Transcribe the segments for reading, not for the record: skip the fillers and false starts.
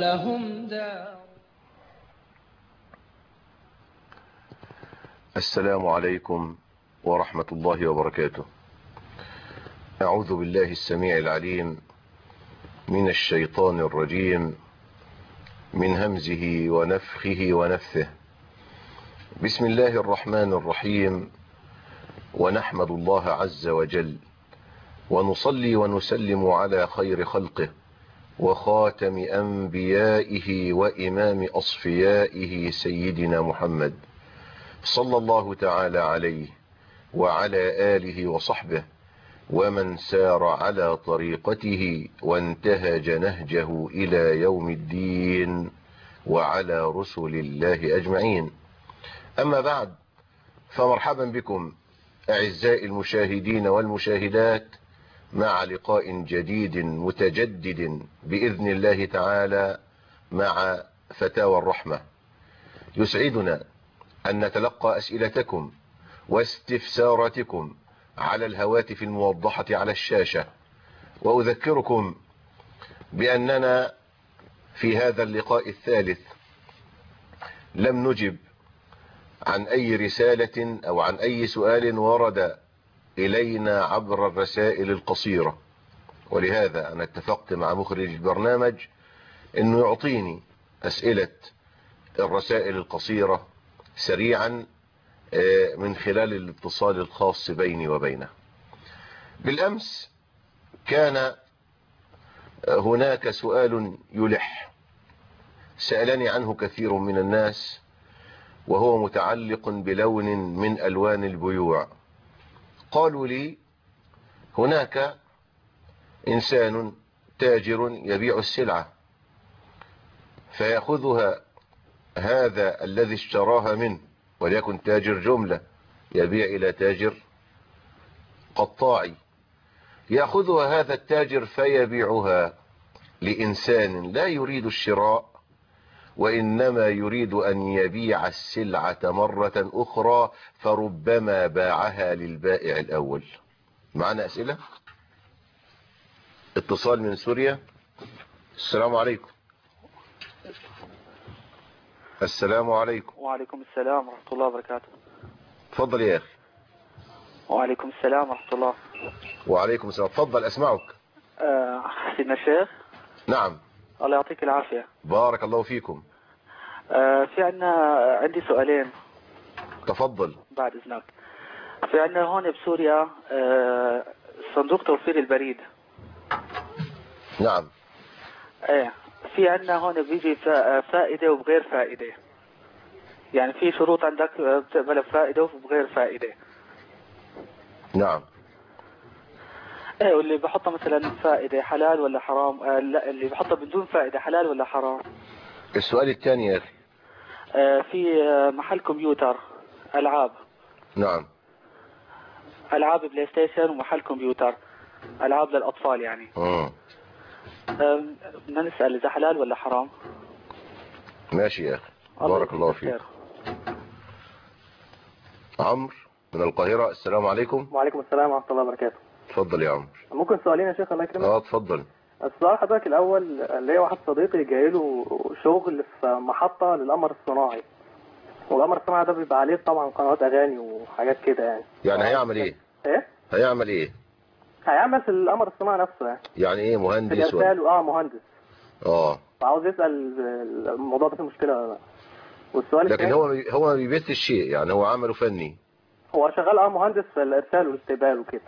لهم دار. السلام عليكم ورحمة الله وبركاته. أعوذ بالله السميع العليم من الشيطان الرجيم، من همزه ونفخه ونفثه. بسم الله الرحمن الرحيم، ونحمد الله عز وجل ونصلي ونسلم على خير خلقه وخاتم أنبيائه وإمام أصفيائه سيدنا محمد صلى الله تعالى عليه وعلى آله وصحبه ومن سار على طريقته وانتهج نهجه إلى يوم الدين، وعلى رسل الله أجمعين. أما بعد، فمرحبا بكم أعزائي المشاهدين والمشاهدات مع لقاء جديد متجدد بإذن الله تعالى مع فتاوى الرحمة. يسعدنا أن نتلقى أسئلتكم واستفساراتكم على الهواتف الموضحة على الشاشة. وأذكركم بأننا في هذا اللقاء الثالث لم نجب عن أي رسالة أو عن أي سؤال ورد إلينا عبر الرسائل القصيرة، ولهذا أنا اتفقت مع مخرج البرنامج أنه يعطيني أسئلة الرسائل القصيرة سريعا من خلال الاتصال الخاص بيني وبينه. بالأمس كان هناك سؤال يلح سألني عنه كثير من الناس، وهو متعلق بلون من ألوان البيوع. قالوا لي هناك إنسان تاجر يبيع السلعة فيأخذها هذا الذي اشتراها منه، وليكن تاجر جملة يبيع إلى تاجر قطاعي، يأخذها هذا التاجر فيبيعها لإنسان لا يريد الشراء، وإنما يريد أن يبيع السلعة مرة أخرى، فربما باعها للبائع الأول. معنا أسئلة؟ اتصال من سوريا. السلام عليكم. السلام عليكم. وعليكم السلام ورحمة الله وبركاته. تفضل يا أخي. وعليكم السلام ورحمة الله. وعليكم السلام، تفضل أسمعك. سيدنا الشيخ. نعم. الله يعطيك العافية. بارك الله فيكم. عندي سؤالين. تفضل. بعد إذنك. في عندنا هون بسوريا صندوق توفير البريد. نعم. ايه، في عندنا هون بيجي فائدة وبغير فائدة، يعني في شروط عندك بتقبل بفائدة وبغير فائدة. نعم. ايه، واللي بحطها مثلا فائدة حلال ولا حرام؟ لا، اللي بحطها بدون فائدة حلال ولا حرام؟ السؤال الثاني يا أخي. في محل كمبيوتر ألعاب. نعم. ألعاب بلاي ستيشن ومحل كمبيوتر ألعاب للأطفال يعني. بدنا نسأل إذا حلال ولا حرام. ماشي يا أخي، بارك الله فيك. عمرو من القاهرة. السلام عليكم. وعليكم السلام ورحمة الله وبركاته. تفضل يا عمرو. ممكن سؤالين يا شيخ الله يكرمك؟ تفضل. السؤال حضرتك الأول، ليا واحد صديقي جاي له شغل في محطة للقمر الصناعي، والقمر الصناعي ده بيبقى عليه طبعا قنوات أغاني وحاجات كده يعني هيعمل إيه؟ إيه؟ هيعمل إيه؟ هيعمل في القمر الصناعي نفسه يعني إيه، مهندس في الإرسال؟ مهندس. فعاوز يسأل الموضوع ده فيه مشكلة ولا لا؟ والسؤال لكن هو ما بيبث الشيء، يعني هو عمله فني. هو شغال مهندس في الإرسال والاستقبال وكده.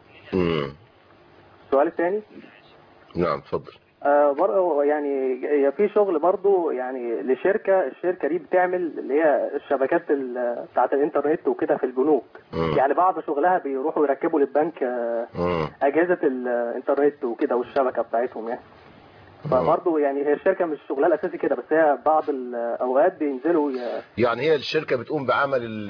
السؤال الثاني. نعم اتفضل. برضه يعني في شغل برضه يعني الشركة دي بتعمل اللي هي الشبكات بتاعت الانترنت وكده في البنوك. يعني بعض شغلها بيروحوا يركبوا للبنك أجهزة الانترنت وكده والشبكة بتاعتهم يعني. فبرضه يعني هي الشركة مش شغلها الأساسي كده، بس هي بعض الأوقات بينزلوا يعني هي الشركة بتقوم بعمل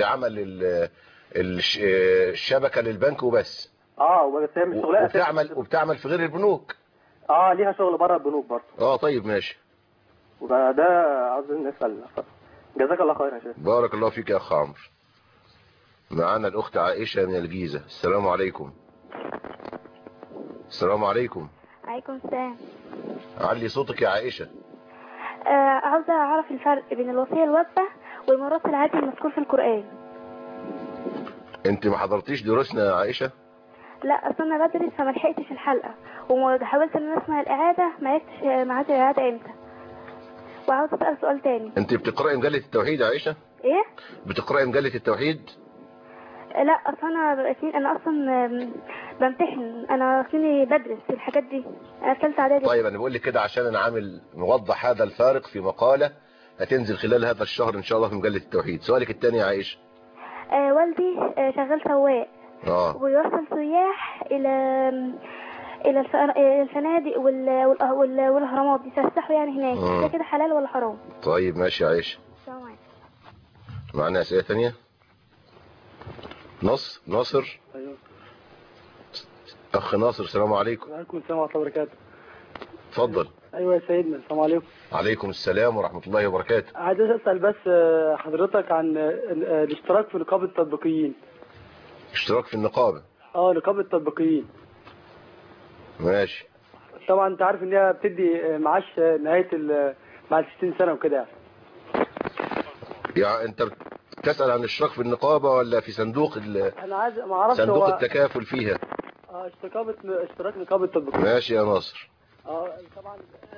الشبكة للبنك وبس. بس هي مش شغلها الأساسي. وبتعمل في غير البنوك. ليها شغل بره البنوك برضه. طيب ماشي. وده عاوزين نسأل. جزاك الله خير يا شيخ. بارك الله فيك يا أخ عمرو. معنا الأخت عائشة من الجيزة. السلام عليكم. السلام عليكم. عليكم السلام. علي صوتك يا عائشة. عاوزة أعرف الفرق بين الوصية الواجبة والميراث العادي المذكور في القرآن. انت ما حضرتيش دروسنا يا عائشة؟ لا، أصل أنا بدرس فما لحقتش الحلقة، وحاولت إن أنا أسمع الإعادة ما عرفتش ميعاد الإعادة إمتى. وعاوزة أسأل سؤال تاني. انت بتقرأي مجلة التوحيد يا عائشة؟ إيه؟ بتقرأي مجلة التوحيد؟ لا، أصل أنا أصلا بمتحن، أنا أصلي بدرس الحاجات دي، أنا ثالثة إعدادي. طيب انا بقول لك كده عشان انا عامل موضح هذا الفارق في مقالة هتنزل خلال هذا الشهر ان شاء الله في مجلة التوحيد. سؤالك الثاني يا عائشة. والدي شغال سواق ويوصل سياح إلى الفنادق والأهرامات، بيتفسحوا يعني هناك. ده كده حلال ولا حرام؟ طيب ماشي يا عائشة. تمام. معنا أسئلة ثانية؟ ناصر. ايوه. اخ ناصر، السلام عليكم. وعليكم السلام ورحمه الله وبركاته. اتفضل. ايوه يا سيدنا، السلام عليكم. عليكم السلام ورحمة الله وبركاته. عايز اسال بس حضرتك عن الاشتراك في نقابه التطبيقيين. اشتراك في النقابة؟ نقابه التطبيقيين. ماشي. طبعا انت عارف ان هي بتدي معاش نهايه بعد 60 سنه وكده. يعني انت تسأل عن الاشتراك في النقابة ولا في صندوق انا عايز ما اعرفش صندوق التكافل فيها؟ اشتراك نقابه التطبيقيين. ماشي يا ناصر. طبعا.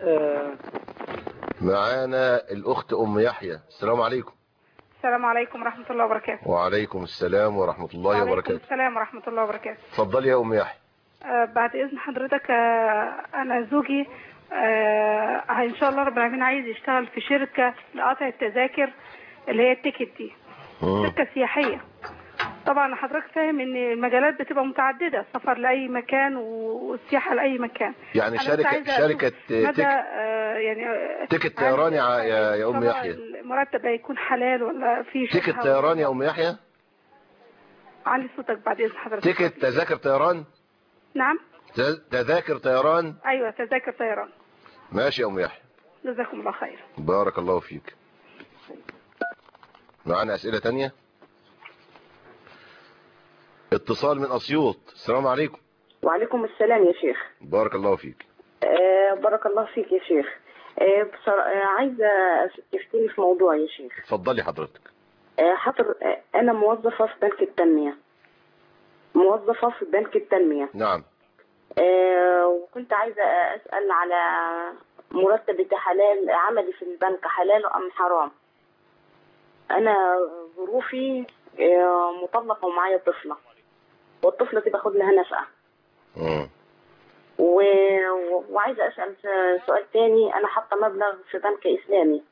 معانا الاخت ام يحيى، السلام عليكم. السلام عليكم ورحمة الله وبركاته. وعليكم السلام ورحمة الله وبركاته. وعليكم السلام ورحمة الله وبركاته. اتفضلي يا ام يحيى. بعد اذن حضرتك، انا زوجي ان شاء الله رب العالمين عايز يشتغل في شركة لقطع التذاكر اللي هي التيكت دي، شركة سياحية. طبعا حضرتك فاهم ان المجالات بتبقى متعددة، سفر لأي مكان والسياحة لأي مكان. يعني شركة يعني تيكت طيران يا ام يحيى. المرتب هيكون حلال ولا في تيكت طيران يا ام يحيى؟ علي صوتك بعد اذن حضرتك. تيكت تذاكر طيران؟ نعم. تذاكر طيران؟ ايوه تذاكر طيران. ماشي يا ام يحيى. جزاكم الله خير. بارك الله فيك. معنا اسئله تانية؟ اتصال من اسيوط، السلام عليكم. وعليكم السلام يا شيخ. بارك الله فيك. بارك الله فيك يا شيخ. عايزه تفتيني في موضوع يا شيخ. اتفضلي حضرتك. انا موظفه في بنك التنميه. نعم. وكنت عايزه اسال على مرتب حلال، عملي في البنك حلال ام حرام؟ انا ظروفي مطلقه ومعايا طفله، والطفله دي باخد لها نفقه. وعايزه اسال سؤال تاني. انا حاطه مبلغ في بنك اسلامي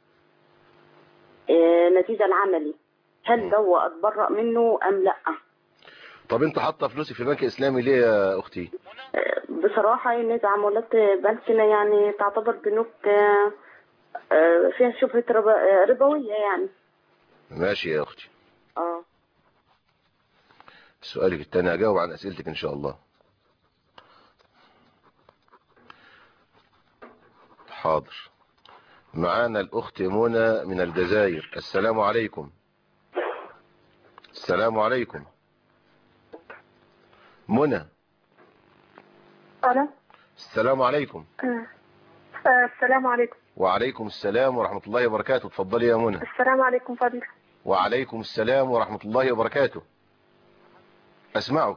نتيجه العملي، هل ده اتبرأ منه ام لا؟ طب انت حاطه فلوسي في بنك اسلامي ليه يا اختي؟ بصراحه ان تعاملات بنكنا يعني تعتبر بنوك فيها شبهه ربويه يعني. ماشي يا اختي. سؤالك الثاني هجاوب عن اسئلتك ان شاء الله. حاضر. معانا الاخت منى من الجزائر، السلام عليكم. السلام عليكم منى. أنا. السلام عليكم. السلام عليكم. وعليكم السلام ورحمة الله وبركاته. اتفضلي يا منى. السلام عليكم فضيلة. وعليكم السلام ورحمة الله وبركاته. أسمعك.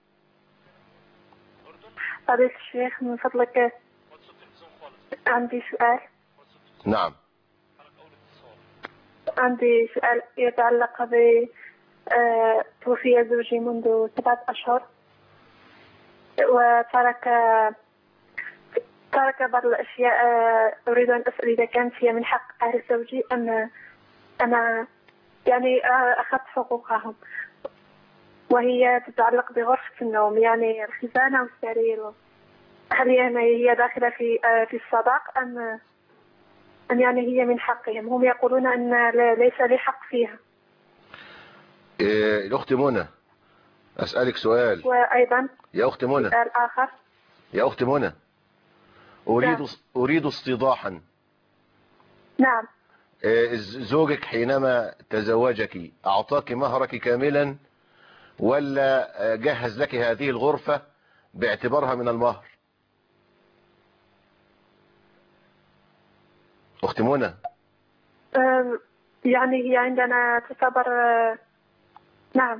فضيلة الشيخ من فضلك عندي سؤال. نعم. عندي سؤال يتعلق ب توفي زوجي منذ 7 أشهر، وترك بعض الأشياء. أريد أن أسأل إذا كانت هي من حق أهل زوجي أم أنا يعني أخذت حقوقهم، وهي تتعلق بغرفة النوم يعني الخزانة والسرير. هل يعني هي داخلة في الصداق أم يعني هي من حقهم؟ هم يقولون أن ليس لي حق فيها. الأخت منى أسألك سؤال. وأيضا يا أخت منى، سؤال آخر. يا أخت منى، أريد استيضاحا. نعم. زوجك حينما تزوجك أعطاك مهرك كاملا ولا جهز لك هذه الغرفة باعتبارها من المهر؟ اخت منى. يعني هي عندنا تعتبر نعم.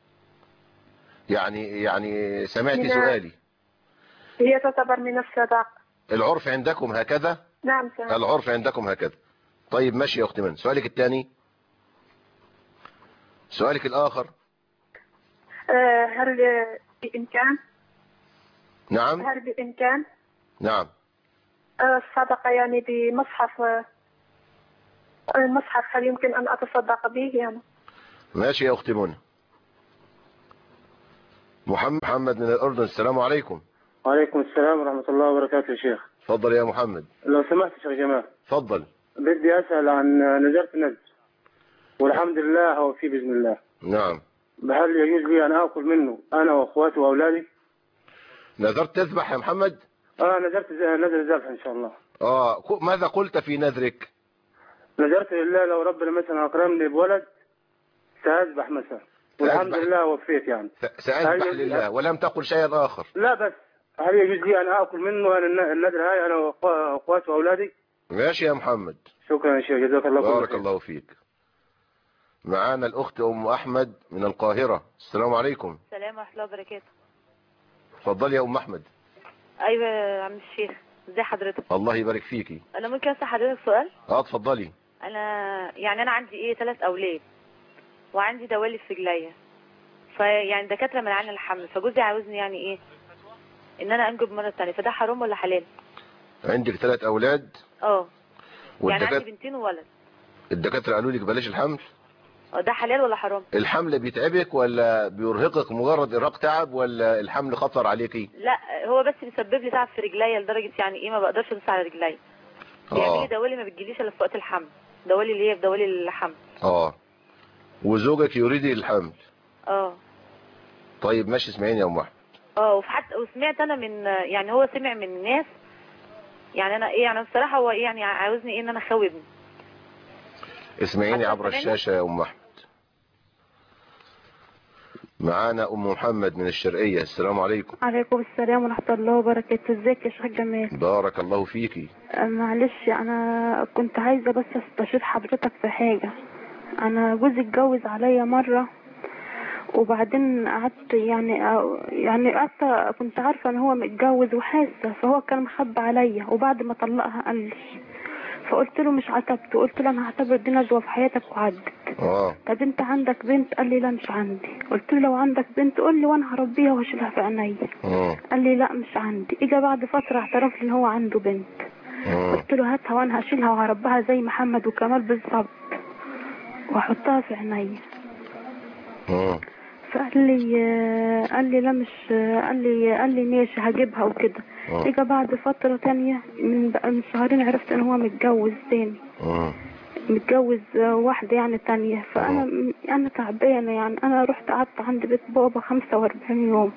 يعني سمعتي سؤالي؟ هي تعتبر من الصداق. العرف عندكم هكذا؟ نعم سمعت. العرف عندكم هكذا. طيب ماشي يا اخت منى. سؤالك الثاني، سؤالك الاخر. هل بإمكان؟ نعم. هل بإمكان؟ نعم. الصدقة يعني بمصحف المصحف، هل يمكن أن أتصدق به يعني؟ ماشي يا اخت منى. محمد من الأردن. السلام عليكم. وعليكم السلام ورحمة الله وبركاته يا شيخ. تفضل يا محمد. لو سمحت شيخ جمال. تفضل. بدي أسأل عن نذرت نذر والحمد لله هو فيه بإذن الله. نعم. هل يجوز لي أن آكل منه أنا وأخواتي وأولادي؟ نذرت تذبح يا محمد؟ نذرت نذر ذبح إن شاء الله. ماذا قلت في نذرك؟ نذرت لله لو ربنا مثلا أكرمني بولد سأذبح مثلا، والحمد لله وفيت يعني. سأذبح لله ولم تقل شيئا آخر؟ لا، بس هل يجوز لي أن آكل منه النذر هاي أنا وأخواتي وأولادي؟ ماشي يا محمد. شكرا يا شيخ، جزاك الله خير. بارك الله فيك. معانا الأخت أم أحمد من القاهرة. السلام عليكم. السلام ورحمة الله وبركاته. اتفضلي يا أم أحمد. أيوة يا عم الشيخ، ازي حضرتك؟ الله يبارك فيكي. أنا ممكن أسأل حضرتك سؤال؟ اتفضلي. أنا عندي 3 أولاد وعندي دوالي في رجليا، فيعني دكاترة منعنا الحمل، فجوزي عاوزني يعني إن أنا أنجب مرة تانية، فده حرام ولا حلال؟ عندك 3 أولاد؟ يعني عندي بنتين وولد. الدكاترة قالوا لك بلاش الحمل؟ ده حلال ولا حرام؟ الحمل بيتعبك ولا بيرهقك مجرد إرهاق تعب، ولا الحمل خطر عليكي؟ لا، هو بس بيسبب لي تعب في رجليا لدرجة يعني ما بقدرش ادوس على رجليا. بيعمل لي دوالي ما بتجيليش الا في وقت الحمل، دوالي اللي هي في دوالي الحمل. وزوجك يريد الحمل؟ طيب ماشي، اسمعيني يا ام احمد. وسمعت انا من يعني هو سمع من الناس، يعني انا يعني بصراحة هو يعني عاوزني ان انا اخوي ابني. اسمعيني عبر الشاشة يا ام احمد. معانا ام محمد من الشرقية. السلام عليكم. عليكم السلام ورحمة الله وبركاته. ازيك يا شيخ جمال؟ بارك الله فيكي. معلش انا كنت عايزة بس استشير حضرتك في حاجة. انا جوزي اتجوز عليا مرة، وبعدين قعدت يعني قعدت كنت عارفة ان هو متجوز وحاسة، فهو كان مخبي عليا، وبعد ما طلقها قال لي، فقلت له مش عتبت، قلت له انا هعتبر دي نزوة في حياتك وعدت. طب انت عندك بنت؟ قال لي لا مش عندي. قلت له لو عندك بنت قول لي وانا هربيها واشيلها في عينيا. قال لي لا مش عندي. اجى بعد فترة اعترف لي ان هو عنده بنت. قلت له هاتها وانا هشيلها وهربها زي محمد وكمال بالظبط واحطها في عينيا. فقال لي لا مش، قال لي ماشي هجيبها وكده. اجى بعد فترة تانية من شهرين عرفت ان هو متجوز تاني. متجوز واحدة يعني تانية. فانا تعبانة يعني. انا رحت قعدت عند بيت بابا 45 يوم.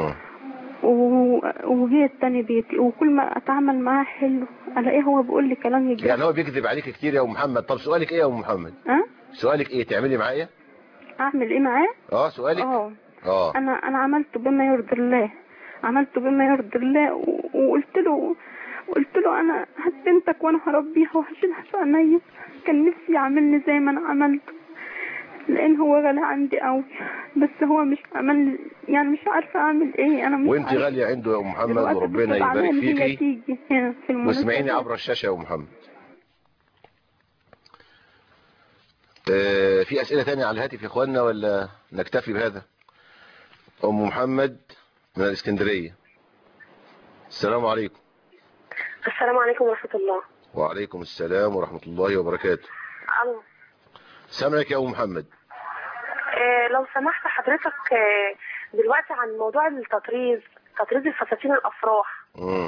وجيت تاني بيتي، وكل ما اتعامل معاه حلو الاقيه هو بيقول لي كلام يجري. يعني هو بيكذب عليك كتير يا ام محمد. طب سؤالك ايه يا ام محمد؟ سؤالك ايه؟ تعملي معاه ايه؟ اعمل ايه معاه؟ سؤالك؟ انا عملته بما يرضي الله. عملته بما يرضي الله، وقلت له انا هات بنتك وانا هربيها وهشيلها في عينيا. كان نفسي يعملني زي ما انا عملته، لان هو غالي عندي قوي، بس هو مش عمل يعني. مش عارفه اعمل ايه. انا مش وانت غاليه عنده يا ام محمد، وربنا يبارك فيكي. واسمعيني عبر الشاشه يا ام محمد. في اسئله ثانيه على الهاتف يا اخواننا ولا نكتفي بهذا؟ ام محمد من الاسكندريه. السلام عليكم. السلام عليكم ورحمه الله. وعليكم السلام ورحمه الله وبركاته. الله. سامعك يا ام محمد. لو سمحت حضرتك، دلوقتي عن موضوع تطريز الفساتين الافراح.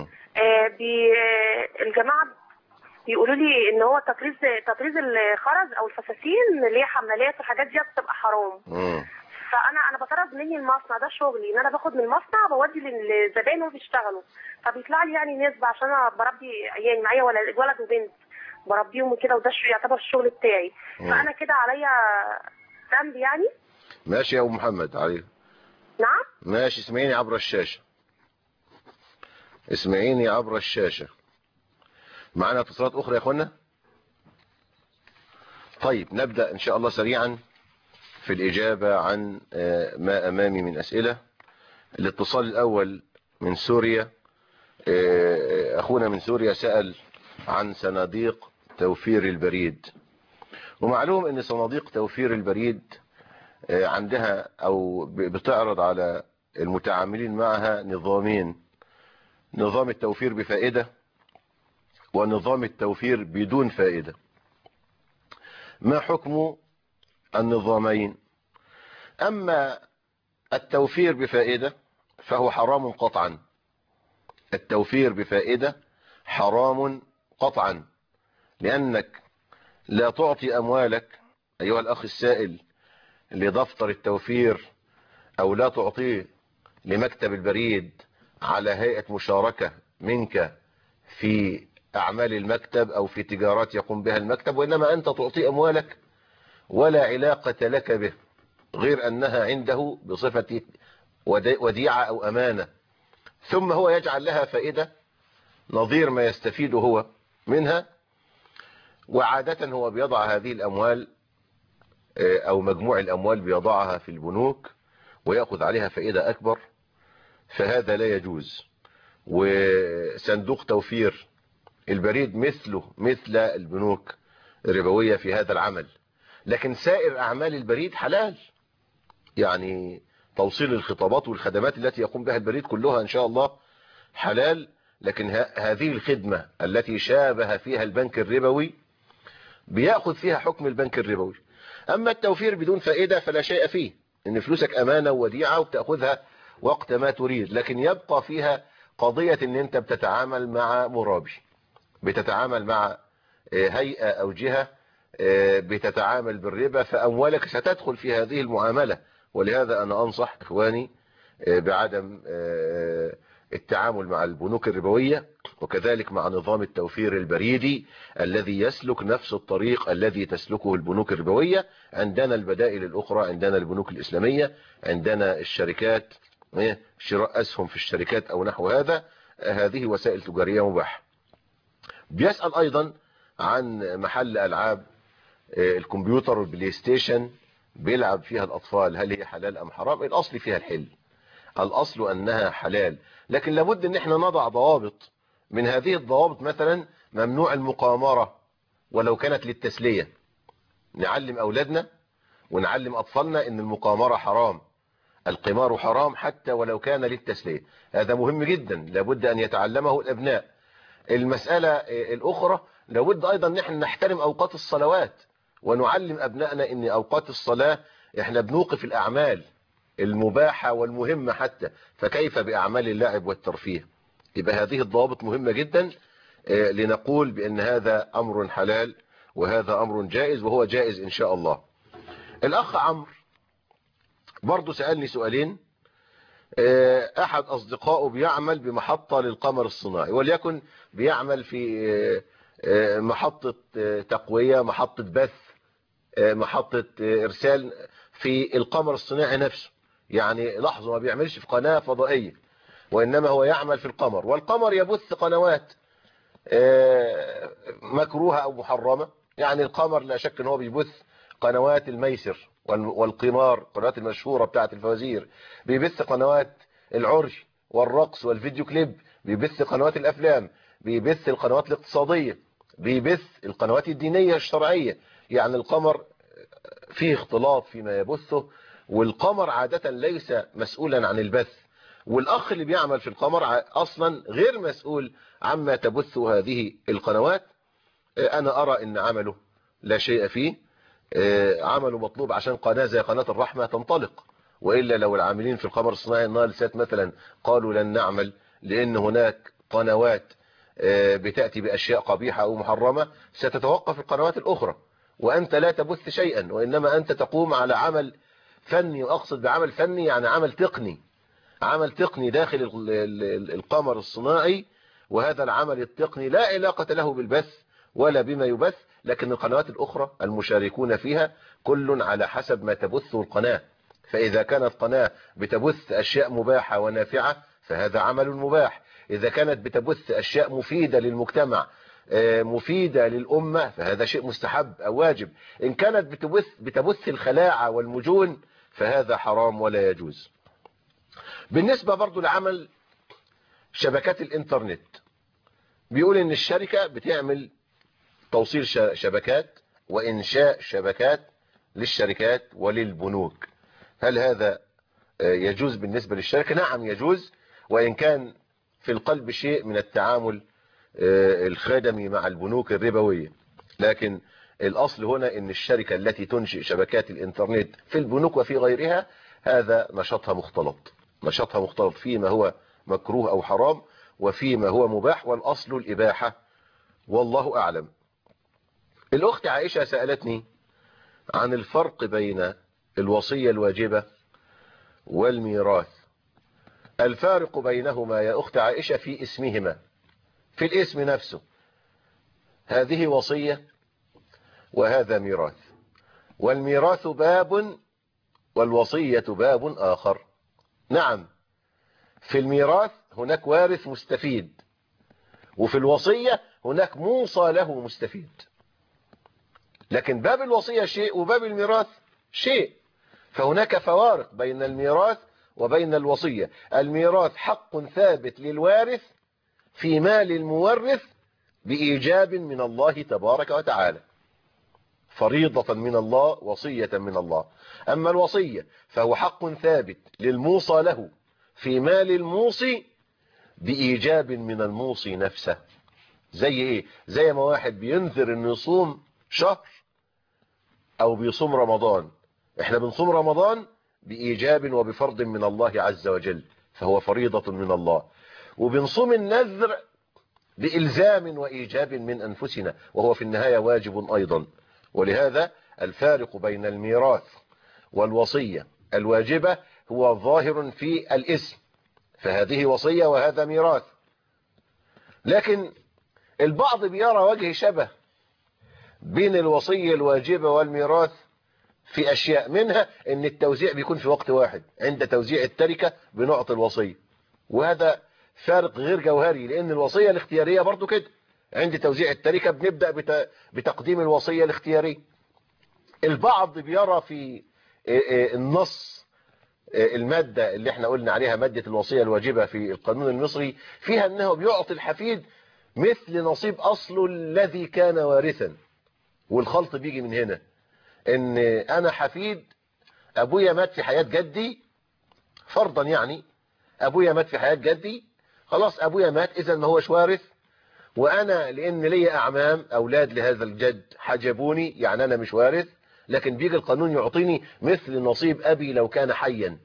الجماعه بيقولوا لي ان هو تطريز الخرز او الفساتين اللي هي حمالات والحاجات دي بتبقى حرام. فانا بطرز مني المصنع، ده شغلي ان انا باخد من المصنع بودي للزبائن وهم بيشتغلوا، فبيطلع لي يعني نسبه عشان انا بربي يعني معايا ولد وبنت بربيهم وكده، وده يعتبر الشغل بتاعي. فانا كده عليا ذنب يعني؟ ماشي يا ام محمد. عليك. نعم ماشي. اسمعيني عبر الشاشه. اسمعيني عبر الشاشه. معانا اتصالات اخرى يا اخوانا. طيب نبدأ إن شاء الله سريعا في الإجابة عن ما أمامي من أسئلة. الاتصال الأول من سوريا، أخونا من سوريا سأل عن صناديق توفير البريد. ومعلوم أن صناديق توفير البريد عندها أو بتعرض على المتعاملين معها نظامين: نظام التوفير بفائدة ونظام التوفير بدون فائدة. ما حكم النظامين؟ أما التوفير بفائدة فهو حرام قطعا. التوفير بفائدة حرام قطعا، لأنك لا تعطي أموالك أيها الأخ السائل لدفتر التوفير، أو لا تعطيه لمكتب البريد على هيئة مشاركة منك في أعمال المكتب أو في تجارات يقوم بها المكتب، وإنما أنت تعطي أموالك ولا علاقة لك به، غير أنها عنده بصفة وديعة أو أمانة، ثم هو يجعل لها فائدة نظير ما يستفيد هو منها. وعادة هو بيضع هذه الأموال أو مجموع الأموال بيضعها في البنوك ويأخذ عليها فائدة أكبر، فهذا لا يجوز. وصندوق توفير البريد مثل البنوك الربوية في هذا العمل. لكن سائر أعمال البريد حلال، يعني توصيل الخطابات والخدمات التي يقوم بها البريد كلها إن شاء الله حلال. لكن هذه الخدمة التي شابه فيها البنك الربوي بيأخذ فيها حكم البنك الربوي. أما التوفير بدون فائدة فلا شيء فيه، إن فلوسك أمانة ووديعة وبتأخذها وقت ما تريد، لكن يبقى فيها قضية إن أنت بتتعامل مع مرابي، بتتعامل مع هيئة أو جهة بتتعامل بالربا، فأموالك ستدخل في هذه المعاملة. ولهذا أنا أنصح إخواني بعدم التعامل مع البنوك الربوية، وكذلك مع نظام التوفير البريدي الذي يسلك نفس الطريق الذي تسلكه البنوك الربوية. عندنا البدائل الأخرى، عندنا البنوك الإسلامية، عندنا الشركات، شراء أسهم في الشركات أو نحو هذا، هذه وسائل تجارية مباحة. بيسأل أيضا عن محل ألعاب الكمبيوتر والبلاي ستيشن بيلعب فيها الأطفال، هل هي حلال أم حرام؟ الأصل فيها الحل، الأصل أنها حلال، لكن لابد أن احنا نضع ضوابط. من هذه الضوابط مثلا ممنوع المقامرة ولو كانت للتسلية. نعلم أولادنا ونعلم أطفالنا أن المقامرة حرام، القمار حرام حتى ولو كان للتسلية. هذا مهم جدا، لابد أن يتعلمه الأبناء. المسألة الأخرى لابد أيضا أن احنا نحترم أوقات الصلوات، ونعلم أبنائنا أن أوقات الصلاة احنا بنوقف الأعمال المباحة والمهمة حتى، فكيف بأعمال اللعب والترفيه؟ يبقى هذه الضوابط مهمة جدا لنقول بأن هذا أمر حلال وهذا أمر جائز، وهو جائز إن شاء الله. الأخ عمرو برضو سألني سؤالين. أحد أصدقائه بيعمل بمحطة للقمر الصناعي، وليكن بيعمل في محطة تقوية، محطة بث، محطة إرسال في القمر الصناعي نفسه. يعني لاحظوا ما بيعملش في قناة فضائية، وإنما هو يعمل في القمر، والقمر يبث قنوات مكروهة أو محرمة. يعني القمر لا شك أنه بيبث قنوات الميسر والقمار، القنوات المشهورة بتاعت الفوازير، بيبث قنوات العرش والرقص والفيديو كليب، بيبث قنوات الأفلام، بيبث القنوات الاقتصادية، بيبث القنوات الدينية الشرعية. يعني القمر فيه اختلاط فيما يبثه، والقمر عادة ليس مسؤولا عن البث، والأخ اللي بيعمل في القمر أصلا غير مسؤول عما تبث هذه القنوات. أنا أرى أن عمله لا شيء فيه، عمله مطلوب عشان قناة زي قناة الرحمة تنطلق، وإلا لو العاملين في القمر الصناعي النايل سات مثلا قالوا لن نعمل لأن هناك قنوات بتأتي بأشياء قبيحة أو محرمة، ستتوقف القنوات الأخرى، وأنت لا تبث شيئا، وإنما أنت تقوم على عمل فني. وأقصد بعمل فني يعني عمل تقني، عمل تقني داخل القمر الصناعي، وهذا العمل التقني لا علاقة له بالبث ولا بما يبث. لكن القنوات الأخرى المشاركون فيها كل على حسب ما تبثه القناة، فإذا كانت قناة بتبث أشياء مباحة ونافعة فهذا عمل مباح، إذا كانت بتبث أشياء مفيدة للمجتمع مفيدة للأمة فهذا شيء مستحب أو واجب. إن كانت بتبث الخلاعة والمجون فهذا حرام ولا يجوز. بالنسبة برضو لعمل شبكات الإنترنت، بيقول إن الشركة بتعمل توصيل شبكات وإنشاء شبكات للشركات وللبنوك. هل هذا يجوز بالنسبة للشركة؟ نعم يجوز، وإن كان في القلب شيء من التعامل الخدمي مع البنوك الربوية، لكن الأصل هنا إن الشركة التي تنشئ شبكات الإنترنت في البنوك وفي غيرها هذا نشاطها مختلط، نشاطها مختلط فيما هو مكروه أو حرام وفيما هو مباح، والأصل الإباحة والله أعلم. الأخت عائشة سألتني عن الفرق بين الوصية الواجبة والميراث. الفارق بينهما يا أخت عائشة في اسمهما، في الاسم نفسه، هذه وصية وهذا ميراث، والميراث باب والوصية باب آخر. نعم، في الميراث هناك وارث مستفيد، وفي الوصية هناك موصى له مستفيد، لكن باب الوصية شيء وباب الميراث شيء، فهناك فوارق بين الميراث وبين الوصية. الميراث حق ثابت للوارث في مال المورث بإيجاب من الله تبارك وتعالى، فريضة من الله، وصية من الله. أما الوصية فهو حق ثابت للموصى له في مال الموصي بإيجاب من الموصي نفسه. زي إيه؟ زي ما واحد بينذر إنه يصوم شهر أو بيصوم رمضان، إحنا بنصوم رمضان بإيجاب وبفرض من الله عز وجل، فهو فريضة من الله، وبنصوم النذر بإلزام وإيجاب من أنفسنا، وهو في النهاية واجب أيضا. ولهذا الفارق بين الميراث والوصية الواجبة هو ظاهر في الاسم، فهذه وصية وهذا ميراث. لكن البعض بيرى وجه شبه بين الوصية الواجبة والميراث في أشياء، منها أن التوزيع بيكون في وقت واحد، عند توزيع التركة بنعطي الوصية، وهذا فارق غير جوهري، لأن الوصية الاختيارية برضو كده، عند توزيع التركة بنبدأ بتقديم الوصية الاختيارية. البعض بيرى في النص المادة اللي احنا قلنا عليها مادة الوصية الواجبة في القانون المصري، فيها أنه بيعطي الحفيد مثل نصيب أصله الذي كان وارثا، والخلط بيجي من هنا، ان انا حفيد ابويا مات في حياة جدي فرضا، يعني ابويا مات في حياة جدي، خلاص ابويا مات اذا ما هوش وارث، وانا لان لي اعمام اولاد لهذا الجد حجبوني، يعني انا مش وارث، لكن بيجي القانون يعطيني مثل نصيب ابي لو كان حيا،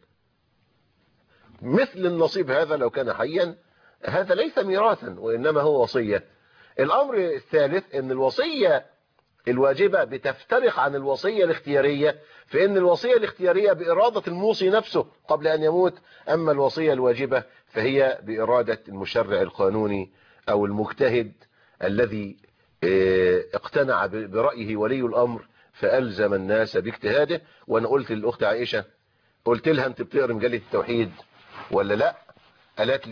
مثل النصيب هذا لو كان حيا. هذا ليس ميراثا وانما هو وصية. الامر الثالث ان الوصية الواجبة بتفترق عن الوصية الاختيارية، فإن الوصية الاختيارية بإرادة الموصي نفسه قبل أن يموت، أما الوصية الواجبة فهي بإرادة المشرع القانوني أو المجتهد الذي اقتنع برأيه ولي الأمر فألزم الناس باجتهاده. وأنا قلت للأخت عائشة، قلت لها أنت بتقرأ مجلة التوحيد ولا لا؟ قالت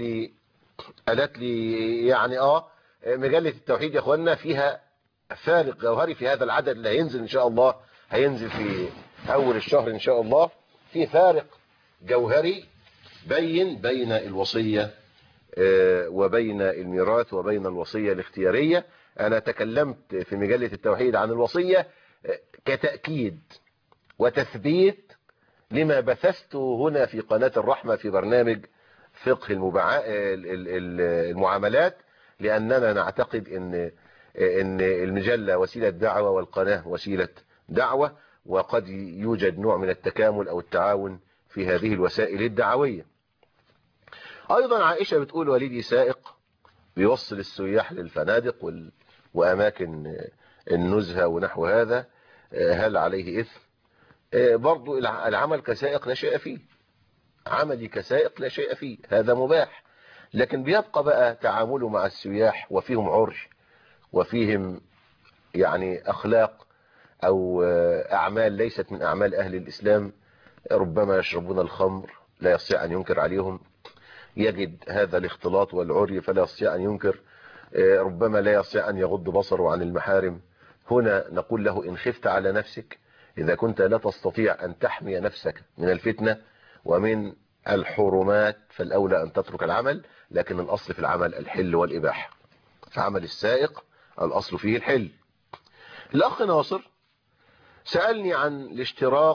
لي يعني مجلة التوحيد يا أخوانا فيها فارق جوهري في هذا العدد اللي هينزل إن شاء الله، هينزل في أول الشهر إن شاء الله، في فارق جوهري بين الوصية وبين الميراث وبين الوصية الاختيارية. أنا تكلمت في مجلة التوحيد عن الوصية كتأكيد وتثبيت لما بثثته هنا في قناة الرحمة في برنامج فقه المعاملات، لأننا نعتقد أن المجلة وسيلة دعوة والقناة وسيلة دعوة، وقد يوجد نوع من التكامل أو التعاون في هذه الوسائل الدعوية. أيضا عائشة بتقول والدي سائق بيوصل السياح للفنادق وأماكن النزهة ونحو هذا، هل عليه إثم؟ برضو العمل كسائق لا شيء فيه، عملي كسائق لا شيء فيه، هذا مباح، لكن بيبقى بقى تعامله مع السياح وفيهم عرش وفيهم يعني أخلاق أو أعمال ليست من أعمال أهل الإسلام، ربما يشربون الخمر لا يستطيع أن ينكر عليهم، يجد هذا الاختلاط والعري فلا يستطيع أن ينكر، ربما لا يستطيع أن يغض بصره عن المحارم. هنا نقول له إن خفت على نفسك، إذا كنت لا تستطيع أن تحمي نفسك من الفتنة ومن الحرمات فالأولى أن تترك العمل، لكن الأصل في العمل الحل والإباحة. فعمل السائق الأصل فيه الحل. الأخ ناصر سألني عن الاشتراك،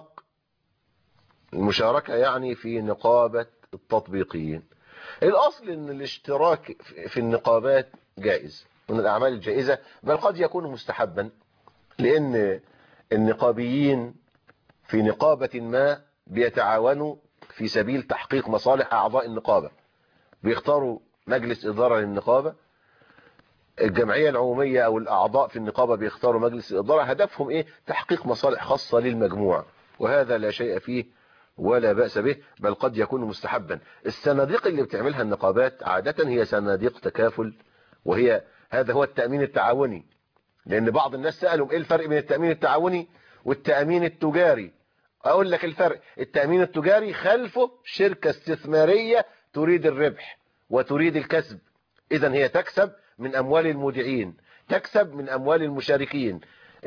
المشاركة يعني في نقابة التطبيقيين. الأصل أن الاشتراك في النقابات جائز، من الأعمال الجائزة، بل قد يكون مستحبا، لأن النقابيين في نقابة ما بيتعاونوا في سبيل تحقيق مصالح أعضاء النقابة، بيختاروا مجلس إدارة للنقابة، الجمعية العمومية أو الأعضاء في النقابة بيختاروا مجلس الإدارة، هدفهم إيه؟ تحقيق مصالح خاصة للمجموعة، وهذا لا شيء فيه ولا بأس به، بل قد يكون مستحبا. الصناديق اللي بتعملها النقابات عادة هي صناديق تكافل، وهي هذا هو التأمين التعاوني، لأن بعض الناس سألوا إيه الفرق بين التأمين التعاوني والتأمين التجاري. أقول لك الفرق: التأمين التجاري خلفه شركة استثمارية تريد الربح وتريد الكسب، إذن هي تكسب من أموال المودعين، تكسب من أموال المشاركين،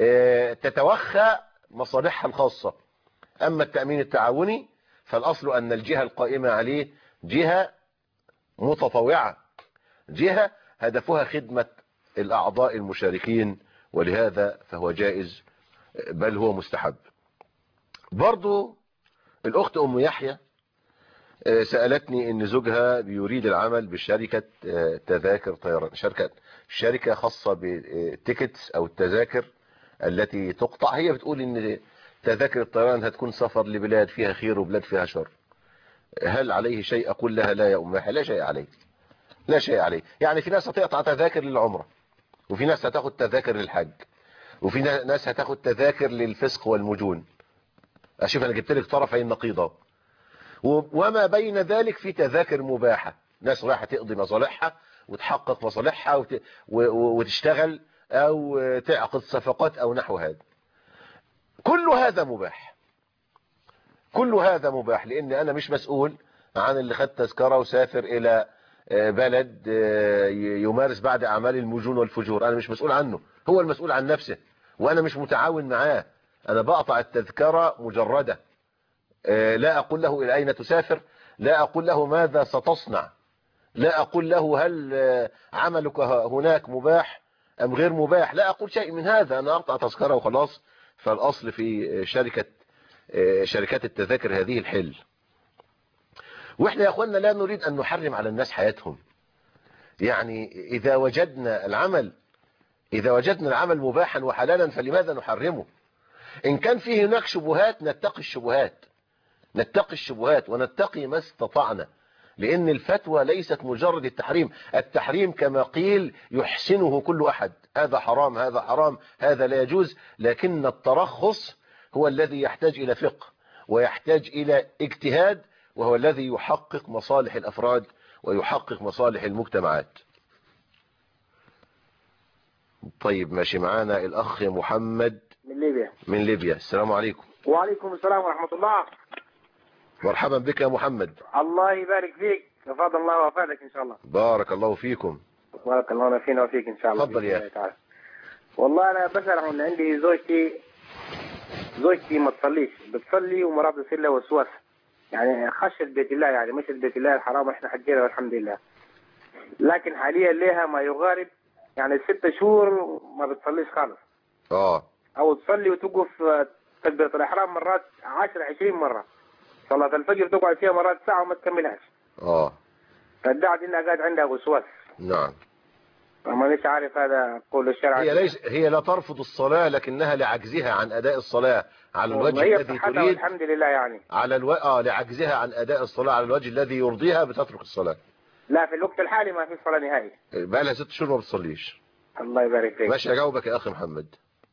تتوخى مصالحها الخاصة. أما التأمين التعاوني فالأصل أن الجهة القائمة عليه جهة متطوعة، جهة هدفها خدمة الأعضاء المشاركين، ولهذا فهو جائز بل هو مستحب. برضو الأخت أم يحيى سألتني إن زوجها بيريد العمل بشركة تذاكر طيران، شركة خاصة بالتيكتس أو التذاكر التي تقطع. هي بتقول إن تذاكر الطيران هتكون سفر لبلاد فيها خير وبلاد فيها شر. هل عليه شيء؟ أقول لها لا يا أم يحيى، لا شيء عليه، لا شيء عليه. يعني في ناس هتقطع تذاكر للعمرة، وفي ناس هتاخد تذاكر للحج، وفي ناس هتاخد تذاكر للفسق والمجون. أشوف أنا جبت لك طرفي النقيضة، وما بين ذلك في تذاكر مباحة، ناس رايحة تقضي مصالحها وتحقق مصالحها وتشتغل أو تعقد صفقات أو نحو هذا. كل هذا مباح، كل هذا مباح، لأن أنا مش مسؤول عن اللي خد تذكرة وسافر إلى بلد يمارس بعد أعمال المجون والفجور. أنا مش مسؤول عنه، هو المسؤول عن نفسه، وأنا مش متعاون معاه. أنا بقطع التذكرة مجردة، لا أقول له إلى أين تسافر، لا أقول له ماذا ستصنع، لا أقول له هل عملك هناك مباح أم غير مباح، لا أقول شيء من هذا. أنا أقطع تذكرة وخلاص. فالأصل في شركات التذاكر هذه الحل. وإحنا يا أخوانا لا نريد أن نحرم على الناس حياتهم. يعني إذا وجدنا العمل مباحا وحلالا فلماذا نحرمه؟ إن كان فيه هناك شبهات نتقي الشبهات ونتقي ما استطعنا، لأن الفتوى ليست مجرد التحريم. التحريم كما قيل يحسنه كل أحد، هذا حرام هذا حرام هذا لا يجوز، لكن الترخص هو الذي يحتاج إلى فقه ويحتاج إلى اجتهاد، وهو الذي يحقق مصالح الأفراد ويحقق مصالح المجتمعات. طيب ماشي، معانا الأخ محمد من ليبيا. السلام عليكم. وعليكم السلام ورحمة الله. مرحبا بك يا محمد. الله يبارك فيك، أفاد الله وأفادك إن شاء الله. بارك الله فيكم. بارك الله فينا وفيك إن شاء الله. تفضل يا أخي. والله أنا بسأل عن عندي زوجتي ما تصليش، بتصلي ومرات بتصير لها وسواس، يعني خشت بيت الله، يعني مشت بيت الله الحرام، احنا حجينا والحمد لله، لكن حاليا لها ما يغارب يعني 6 شهور ما بتصليش خالص. او تصلي وتوقف تكبيرة الإحرام مرات 10-20 مرة، صلاة الفجر تقعد فيها مرات ساعة وما تكملهاش. فادعت انها قاعد عندها وسواس. نعم. مانيش عارف هذا قول الشرع. هي لا ترفض الصلاة، لكنها لعجزها عن أداء الصلاة على الوجه الذي تريد. الحمد لله يعني. على لعجزها عن أداء الصلاة على الوجه الذي يرضيها بتترك الصلاة. لا في الوقت الحالي ما في صلاة نهائي. بقى لها 6 شهور ما بتصليش. الله يبارك فيك. ماشي أجاوبك يا أخي محمد.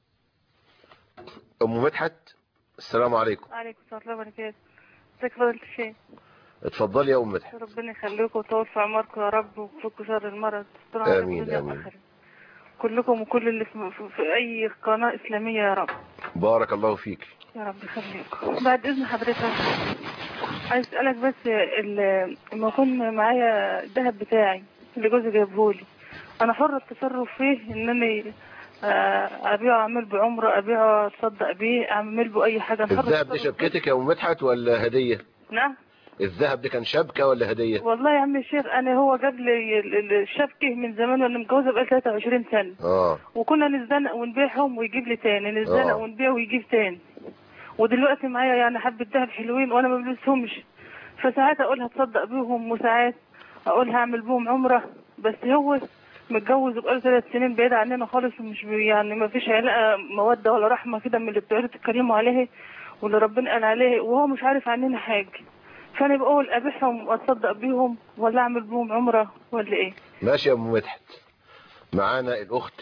أم مدحت، السلام عليكم. وعليكم السلام ورحمة الله وبركاته. ازيك يا فضيلة الشيخ؟ اتفضلي يا أم مدحت. ربنا يخليكم ويطول في عمركم يا رب، ويكفيكم شر المرض. آمين آمين. كلكم وكل اللي في أي قناة إسلامية يا رب. بارك الله فيك. يا رب يخليكم. بعد إذن حضرتك عايز أسألك بس، لما يكون معايا الذهب بتاعي اللي جوزي جايبهولي انا حرة التصرف فيه انني ابيعه، اعمل به عمره، ابيعه اتصدق بيه، اعمل به اي حاجة. الذهب دي شبكتك يا ام مدحت ولا هدية؟ نعم. الذهب ده كان شبكة ولا هدية؟ والله يا عم الشيخ انا هو جاب لي الشبكه من زمان وانا متجوزه بقى 23 سنه. وكنا نتزنق ونبيعهم ويجيب لي تاني، نتزنق ونبيع ويجيب تاني. ودلوقتي معايا يعني حبه ذهب حلوين وانا ما بلبسهمش، فساعات اقول هتصدق بيهم وساعات اقول هعمل بيهم عمره. بس هو متجوز وبقاله 3 سنين بعيد عننا خالص، ومش يعني ما فيش علاقه موده ولا رحمه كده من اللي بتقعدوا تتكلموا عليه واللي ربنا قال عليه، وهو مش عارف عننا حاجه. فانا بقول ابيعهم واتصدق بيهم ولا اعمل بيهم عمره ولا ايه؟ ماشي يا ام مدحت. معانا الاخت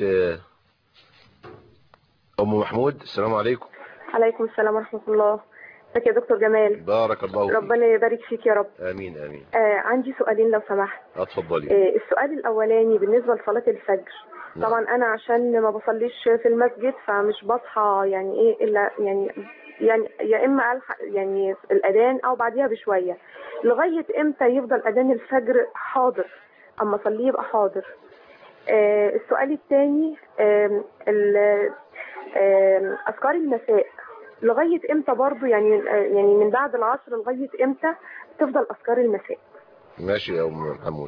ام محمود. السلام عليكم. عليكم السلام ورحمه الله. ازيك يا دكتور جمال؟ بارك الله فيك. ربنا يبارك فيك يا رب. امين امين. عندي سؤالين لو سمحت. اتفضلي. السؤال الاولاني بالنسبه لصلاه الفجر. طبعا انا عشان ما بصليش في المسجد فمش بصحى يعني ايه الا يعني يا اما الحق يعني الاذان او بعديها بشويه. لغايه امتى يفضل اذان الفجر حاضر اما اصليه يبقى حاضر؟ السؤال الثاني اذكار المساء لغايه امتى برضو يعني من بعد العصر لغايه امتى تفضل اذكار المساء؟ ماشي يا ام محمود.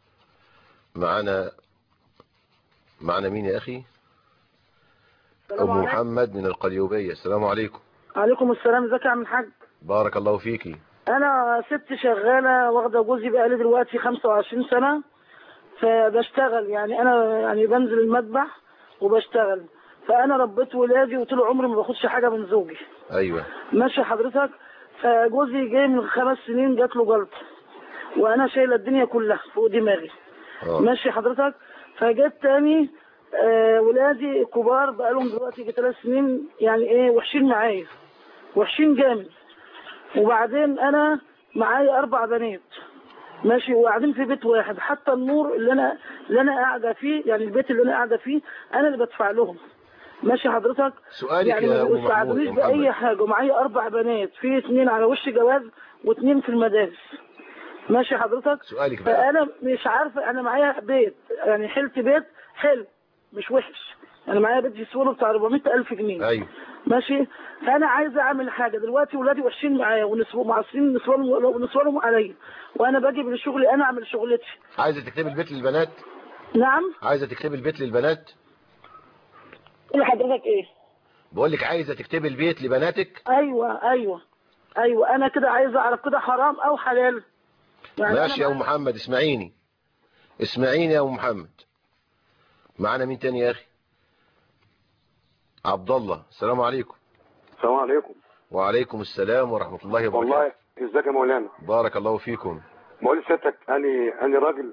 معانا مين يا اخي؟ ام محمد من القليوبيه. السلام عليكم. عليكم السلام. ازيك يا عم الحاج؟ بارك الله فيكي. انا ست شغاله واخده جوزي بقالي دلوقتي 25 سنه، فبشتغل يعني انا يعني بنزل المذبح وبشتغل، فانا ربيت ولادي وطول عمري ما باخدش حاجه من زوجي. ايوه ماشي حضرتك. فجوزي جاي من 5 سنين جات له جلطه وانا شايله الدنيا كلها فوق دماغي. ماشي حضرتك. فجيت تاني ولادي كبار بقالهم دلوقتي 3 سنين يعني ايه وحشين معايا، وحشين جامد. وبعدين انا معايا 4 بنات ماشي وقاعدين في بيت واحد، حتى النور اللي انا قاعده فيه يعني البيت اللي انا قاعده فيه انا اللي بدفع لهم. ماشي حضرتك. سؤالك يعني يا ما بيساعدونيش باي حاجه، ومعايا 4 بنات، في 2 على وش جواز و2 في المدارس. ماشي حضرتك. سؤالك بقى. فانا مش عارفه، انا معايا بيت يعني حلت بيت حلو مش وحش، انا معايا بيت يسوى بتاع 400,000 جنيه. ايوه ماشي. فانا عايز اعمل حاجه دلوقتي، ولادي وحشين معايا معصرين نسوانهم عليا، وانا باجي من شغلي انا اعمل شغلتي. عايزه تكتبي البيت للبنات؟ نعم. عايزه تكتبي البيت للبنات؟ قول لحضرتك ايه؟ بقول لك عايزه تكتبي البيت لبناتك؟ ايوه انا كده عايز اعرف كده حرام او حلال يعني. ماشي يا ام محمد. اسمعيني يا ام محمد. معانا مين تاني يا اخي؟ عبد الله. السلام عليكم. السلام عليكم. وعليكم السلام ورحمه الله وبركاته. والله ازيك يا مولانا؟ بارك الله فيكم. بقول لسيادتك اني راجل،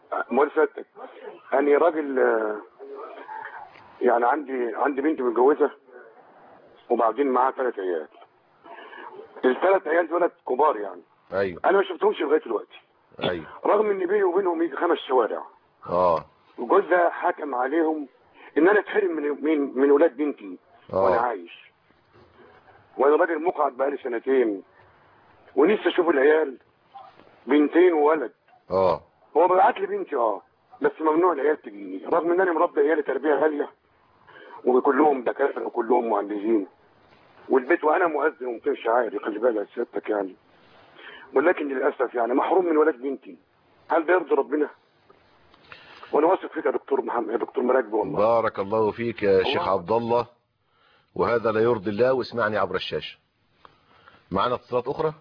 يعني عندي بنت متجوزه وبعدين معاها 3 عيال. ال3 عيال دول كبار يعني. ايوه. انا ما شفتهمش لغايه دلوقتي. ايوه. رغم ان بيني وبينهم يجي 5 شوارع. وجوزها حكم عليهم ان انا اتحرم من ولاد بنتي وانا عايش. وانا راجل مقعد بقالي 2 سنين ونفسي اشوف العيال، 2 بنت وولد. هو بعت لي بنتي بس ممنوع العيال تجيني، رغم ان انا مربي عيالي تربيه غاليه وكلهم دكاتره وكلهم مهندسين، والبيت وانا مؤذن ومقيم شعائري خلي بالك سيادتك يعني، ولكن للاسف يعني محروم من ولاد بنتي. هل ده يرضي ربنا؟ وانا واثق فيك يا دكتور محمد، يا دكتور مراكبي والله. بارك الله فيك يا شيخ عبد الله، وهذا لا يرضي الله. واسمعني عبر الشاشه. معنا اتصالات اخرى؟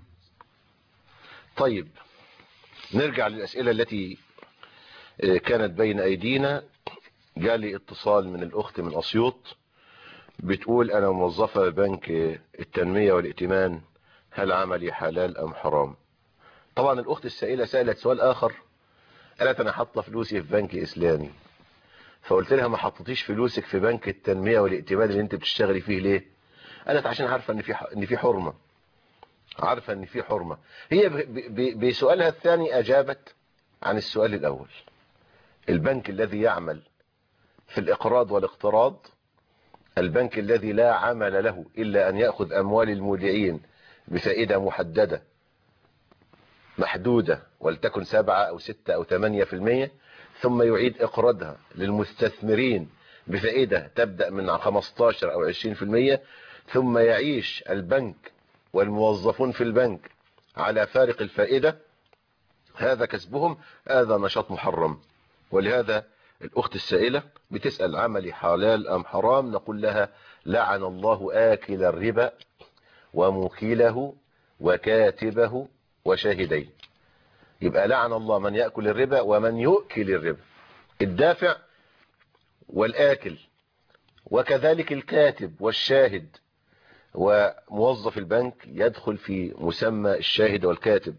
طيب نرجع للاسئله التي كانت بين ايدينا. جالي اتصال من الاخت من اسيوط بتقول انا موظفه بنك التنميه والائتمان، هل عملي حلال ام حرام؟ طبعا الاخت السائله سالت سؤال اخر، قالت انا حاطه فلوسي في بنك اسلامي. فقلت لها ما حطيتيش فلوسك في بنك التنميه والائتمان اللي انت بتشتغلي فيه ليه؟ قالت عشان عارفه ان في حرمه. عارفه ان في حرمه. هي بسؤالها الثاني اجابت عن السؤال الاول. البنك الذي يعمل في الاقراض والاقتراض، البنك الذي لا عمل له الا ان ياخذ اموال المودعين بفائده محدده محدوده ولتكن 7 أو 6 أو 8%، ثم يعيد إقراضها للمستثمرين بفائدة تبدأ من 15 أو 20%، ثم يعيش البنك والموظفون في البنك على فارق الفائدة، هذا كسبهم، هذا نشاط محرم. ولهذا الأخت السائلة بتسأل عملي حلال أم حرام؟ نقول لها لعن الله آكل الربا وموكله وكاتبه وشاهديه. يبقى لعن الله من يأكل الربا ومن يؤكل الربا، الدافع والآكل، وكذلك الكاتب والشاهد، وموظف البنك يدخل في مسمى الشاهد والكاتب.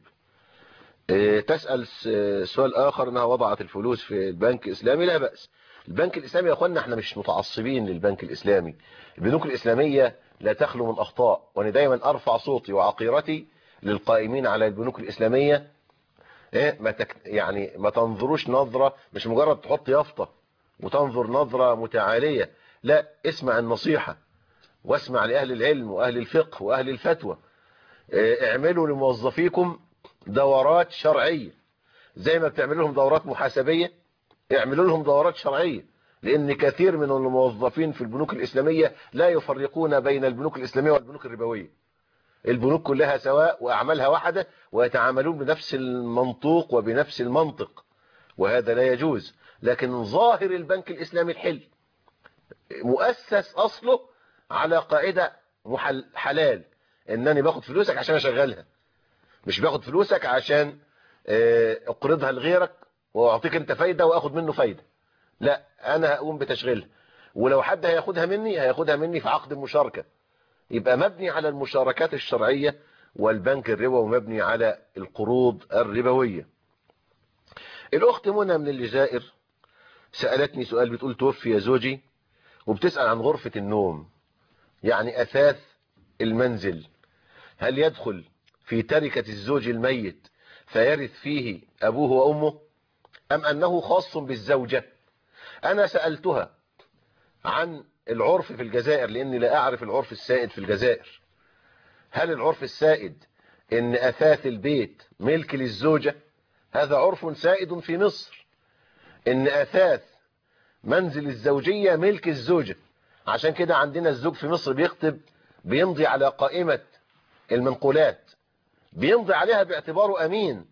تسأل سؤال آخر أنها وضعت الفلوس في البنك الإسلامي، لا بأس. البنك الإسلامي يا أخوانا احنا مش متعصبين للبنك الإسلامي، البنوك الإسلامية لا تخلو من أخطاء، وأنا دايما أرفع صوتي وعقيرتي للقائمين على البنوك الإسلامية. يعني ما تنظروش نظرة، مش مجرد تحط يافطة وتنظر نظرة متعالية، لا، اسمع النصيحة واسمع لأهل العلم وأهل الفقه وأهل الفتوى. اعملوا لموظفيكم دورات شرعية زي ما بتعملوا لهم دورات محاسبية، اعملوا لهم دورات شرعية، لأن كثير من الموظفين في البنوك الإسلامية لا يفرقون بين البنوك الإسلامية والبنوك الربوية. البنوك كلها سواء وأعمالها واحدة ويتعاملون بنفس المنطوق وبنفس المنطق، وهذا لا يجوز. لكن ظاهر البنك الإسلامي الحل مؤسس أصله على قاعدة حلال، إنني باخد فلوسك عشان أشغلها، مش باخد فلوسك عشان أقرضها لغيرك وأعطيك أنت فايدة وأخد منه فايدة، لا، أنا هقوم بتشغيلها، ولو حد هياخدها مني في عقد المشاركة، يبقى مبني على المشاركات الشرعية، والبنك الربوي مبني على القروض الربوية. الأخت منى من الجزائر سألتني سؤال، بتقول توفي زوجي، وبتسأل عن غرفة النوم، يعني أثاث المنزل، هل يدخل في تركة الزوج الميت فيرث فيه أبوه وأمه أم أنه خاص بالزوجة؟ أنا سألتها عن العرف في الجزائر، لأني لا أعرف العرف السائد في الجزائر. هل العرف السائد إن أثاث البيت ملك للزوجة؟ هذا عرف سائد في مصر، إن أثاث منزل الزوجية ملك الزوجة. عشان كده عندنا الزوج في مصر بيمضي على قائمة المنقولات، بيمضي عليها باعتباره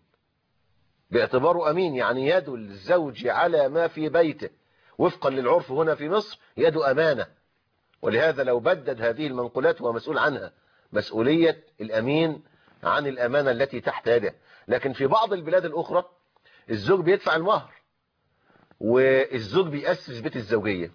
أمين، يعني يد الزوج على ما في بيته وفقا للعرف هنا في مصر يد أمانة. ولهذا لو بدد هذه المنقولات هو مسؤول عنها، مسؤولية الأمين عن الأمانة التي تحت يده. لكن في بعض البلاد الأخرى الزوج بيدفع المهر والزوج بيأسس بيت الزوجية،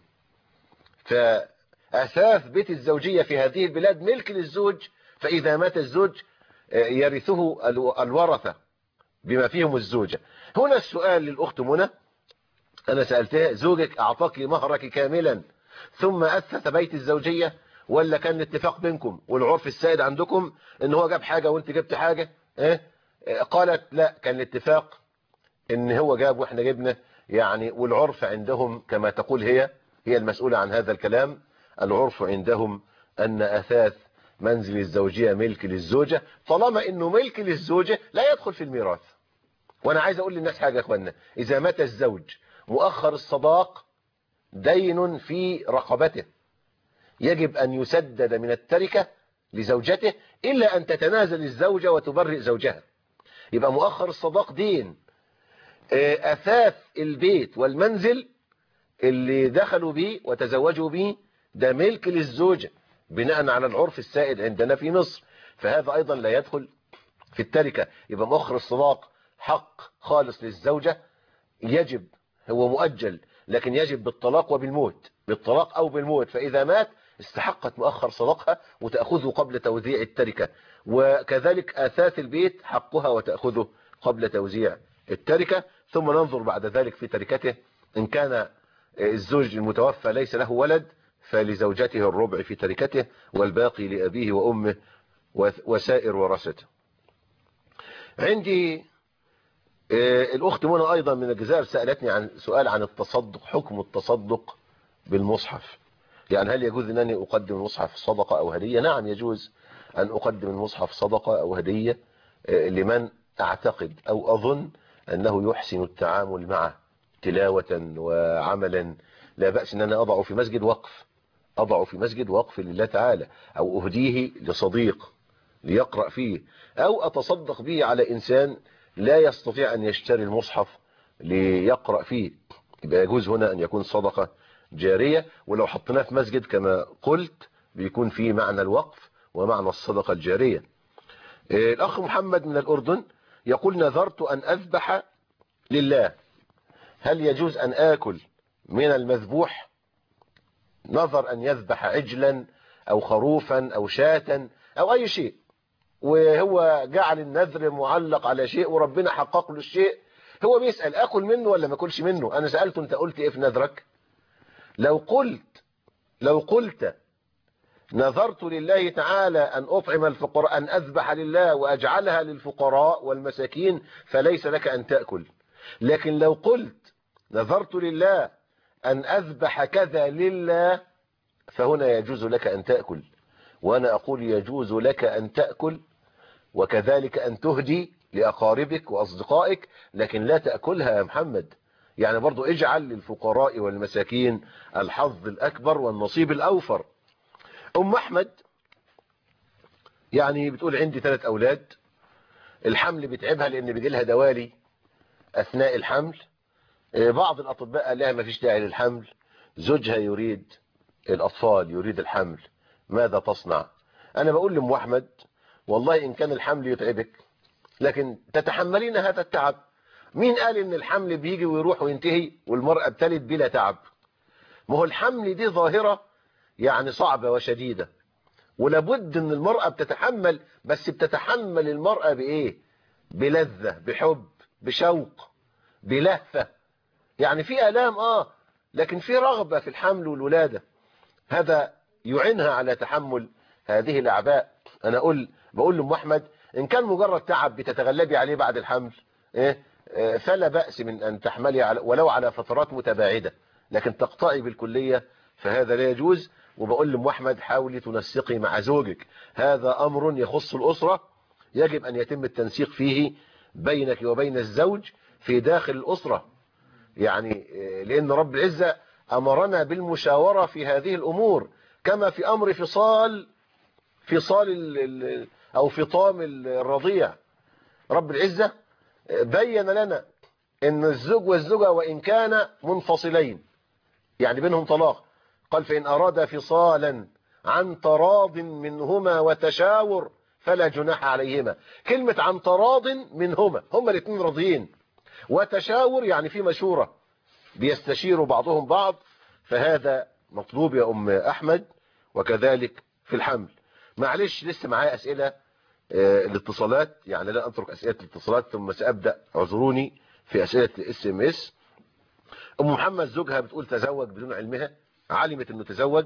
فأثاث بيت الزوجية في هذه البلاد ملك للزوج، فإذا مات الزوج يرثه الورثة بما فيهم الزوجة. هنا السؤال للأخت منى، أنا سألتها زوجك أعطاك مهرك كاملا ثم أثث بيت الزوجية، ولا كان الاتفاق بينكم والعرف السائد عندكم ان هو جاب حاجة وانت جبت حاجة؟ قالت لا، كان الاتفاق ان هو جاب واحنا جبنا، يعني والعرف عندهم كما تقول هي المسؤولة عن هذا الكلام، العرف عندهم ان أثاث منزل الزوجية ملك للزوجة، طالما انه ملك للزوجة لا يدخل في الميراث. وانا عايز اقول للناس حاجة يا اخوانا، اذا مات الزوج مؤخر الصداق دين في رقبته يجب أن يسدد من التركة لزوجته إلا أن تتنازل الزوجة وتبرئ زوجها، يبقى مؤخر الصداق دين. أثاث البيت والمنزل اللي دخلوا به وتزوجوا به ده ملك للزوجة بناء على العرف السائد عندنا في مصر، فهذا أيضا لا يدخل في التركة. يبقى مؤخر الصداق حق خالص للزوجة، يجب، هو مؤجل لكن يجب بالطلاق وبالموت، بالطلاق أو بالموت، فإذا مات استحقت مؤخر صداقها وتأخذه قبل توزيع التركة، وكذلك آثاث البيت حقها وتأخذه قبل توزيع التركة، ثم ننظر بعد ذلك في تركته. إن كان الزوج المتوفى ليس له ولد فلزوجته الربع في تركته والباقي لأبيه وأمه وسائر ورثته. عندي الأخت منى أيضا من الجزائر سألتني عن سؤال عن التصدق، حكم التصدق بالمصحف، يعني هل يجوز أنني أقدم المصحف صدقة أو هدية؟ نعم يجوز أن أقدم المصحف صدقة أو هدية لمن أعتقد أو أظن أنه يحسن التعامل معه تلاوة وعملا لا بأس ان انا اضعه في مسجد وقف لله تعالى، او اهديه لصديق ليقرأ فيه، او اتصدق به على انسان لا يستطيع ان يشتري المصحف ليقرأ فيه، يبقى يجوز هنا ان يكون صدقة جارية. ولو حطيناه في مسجد كما قلت بيكون فيه معنى الوقف ومعنى الصدقة الجارية. الأخ محمد من الأردن يقول نذرت أن أذبح لله، هل يجوز أن آكل من المذبوح؟ نظر أن يذبح عجلا أو خروفا أو شاة أو أي شيء، وهو جعل النذر معلق على شيء وربنا حقق له الشيء، هو بيسأل أكل منه ولا ما أكلش منه؟ أنا سألته أنت قلت إيه في نذرك؟ لو قلت نذرت لله تعالى أن أطعم الفقراء، أن أذبح لله وأجعلها للفقراء والمساكين، فليس لك أن تأكل. لكن لو قلت نذرت لله أن أذبح كذا لله، فهنا يجوز لك أن تأكل. وأنا أقول يجوز لك أن تأكل وكذلك أن تهدي لأقاربك وأصدقائك، لكن لا تأكلها يا محمد. يعني برضو اجعل للفقراء والمساكين الحظ الأكبر والنصيب الأوفر. أحمد يعني بتقول عندي 3 أولاد، الحمل بتعبها لأن بيجي لها دوالي أثناء الحمل، بعض الأطباء قال لها ما فيش داعي للحمل، زوجها يريد الأطفال يريد الحمل، ماذا تصنع؟ أنا بقول لأم أحمد والله إن كان الحمل يتعبك لكن تتحملين هذا التعب. مين قال إن الحمل بيجي ويروح وينتهي والمرأة بتلد بلا تعب؟ ما هو الحمل دي ظاهرة يعني صعبة وشديدة، ولابد ان المرأة بتتحمل، بس بتتحمل المرأة بإيه؟ بلذة، بحب، بشوق، بلهفة. يعني في آلام لكن في رغبة في الحمل والولادة، هذا يعينها على تحمل هذه الأعباء. أنا بقول لأم أحمد إن كان مجرد تعب بتتغلبي عليه بعد الحمل فلا بأس من أن تحملي ولو على فترات متباعدة، لكن تقطعي بالكلية فهذا لا يجوز. وبقول لأم أحمد حاولي تنسقي مع زوجك، هذا أمر يخص الأسرة، يجب أن يتم التنسيق فيه بينك وبين الزوج في داخل الأسرة، يعني لأن رب العزة أمرنا بالمشاورة في هذه الأمور، كما في أمر فصال أو فطام الرضيع. رب العزة بين لنا أن الزوج والزوجة وإن كان منفصلين يعني بينهم طلاق، قال فإن أراد فصالا عن تراض منهما وتشاور فلا جناح عليهما. كلمة عن تراض منهما، هما الاثنين راضيين، وتشاور يعني في مشورة بيستشيروا بعضهم بعض، فهذا مطلوب يا أم أحمد. وكذلك في الحمل. معلش لسه معايا أسئلة الاتصالات، يعني لا أترك أسئلة الاتصالات ثم سأبدأ، اعذروني في أسئلة SMS. أم محمد زوجها بتقول تزوج بدون علمها، علمت انه تزوج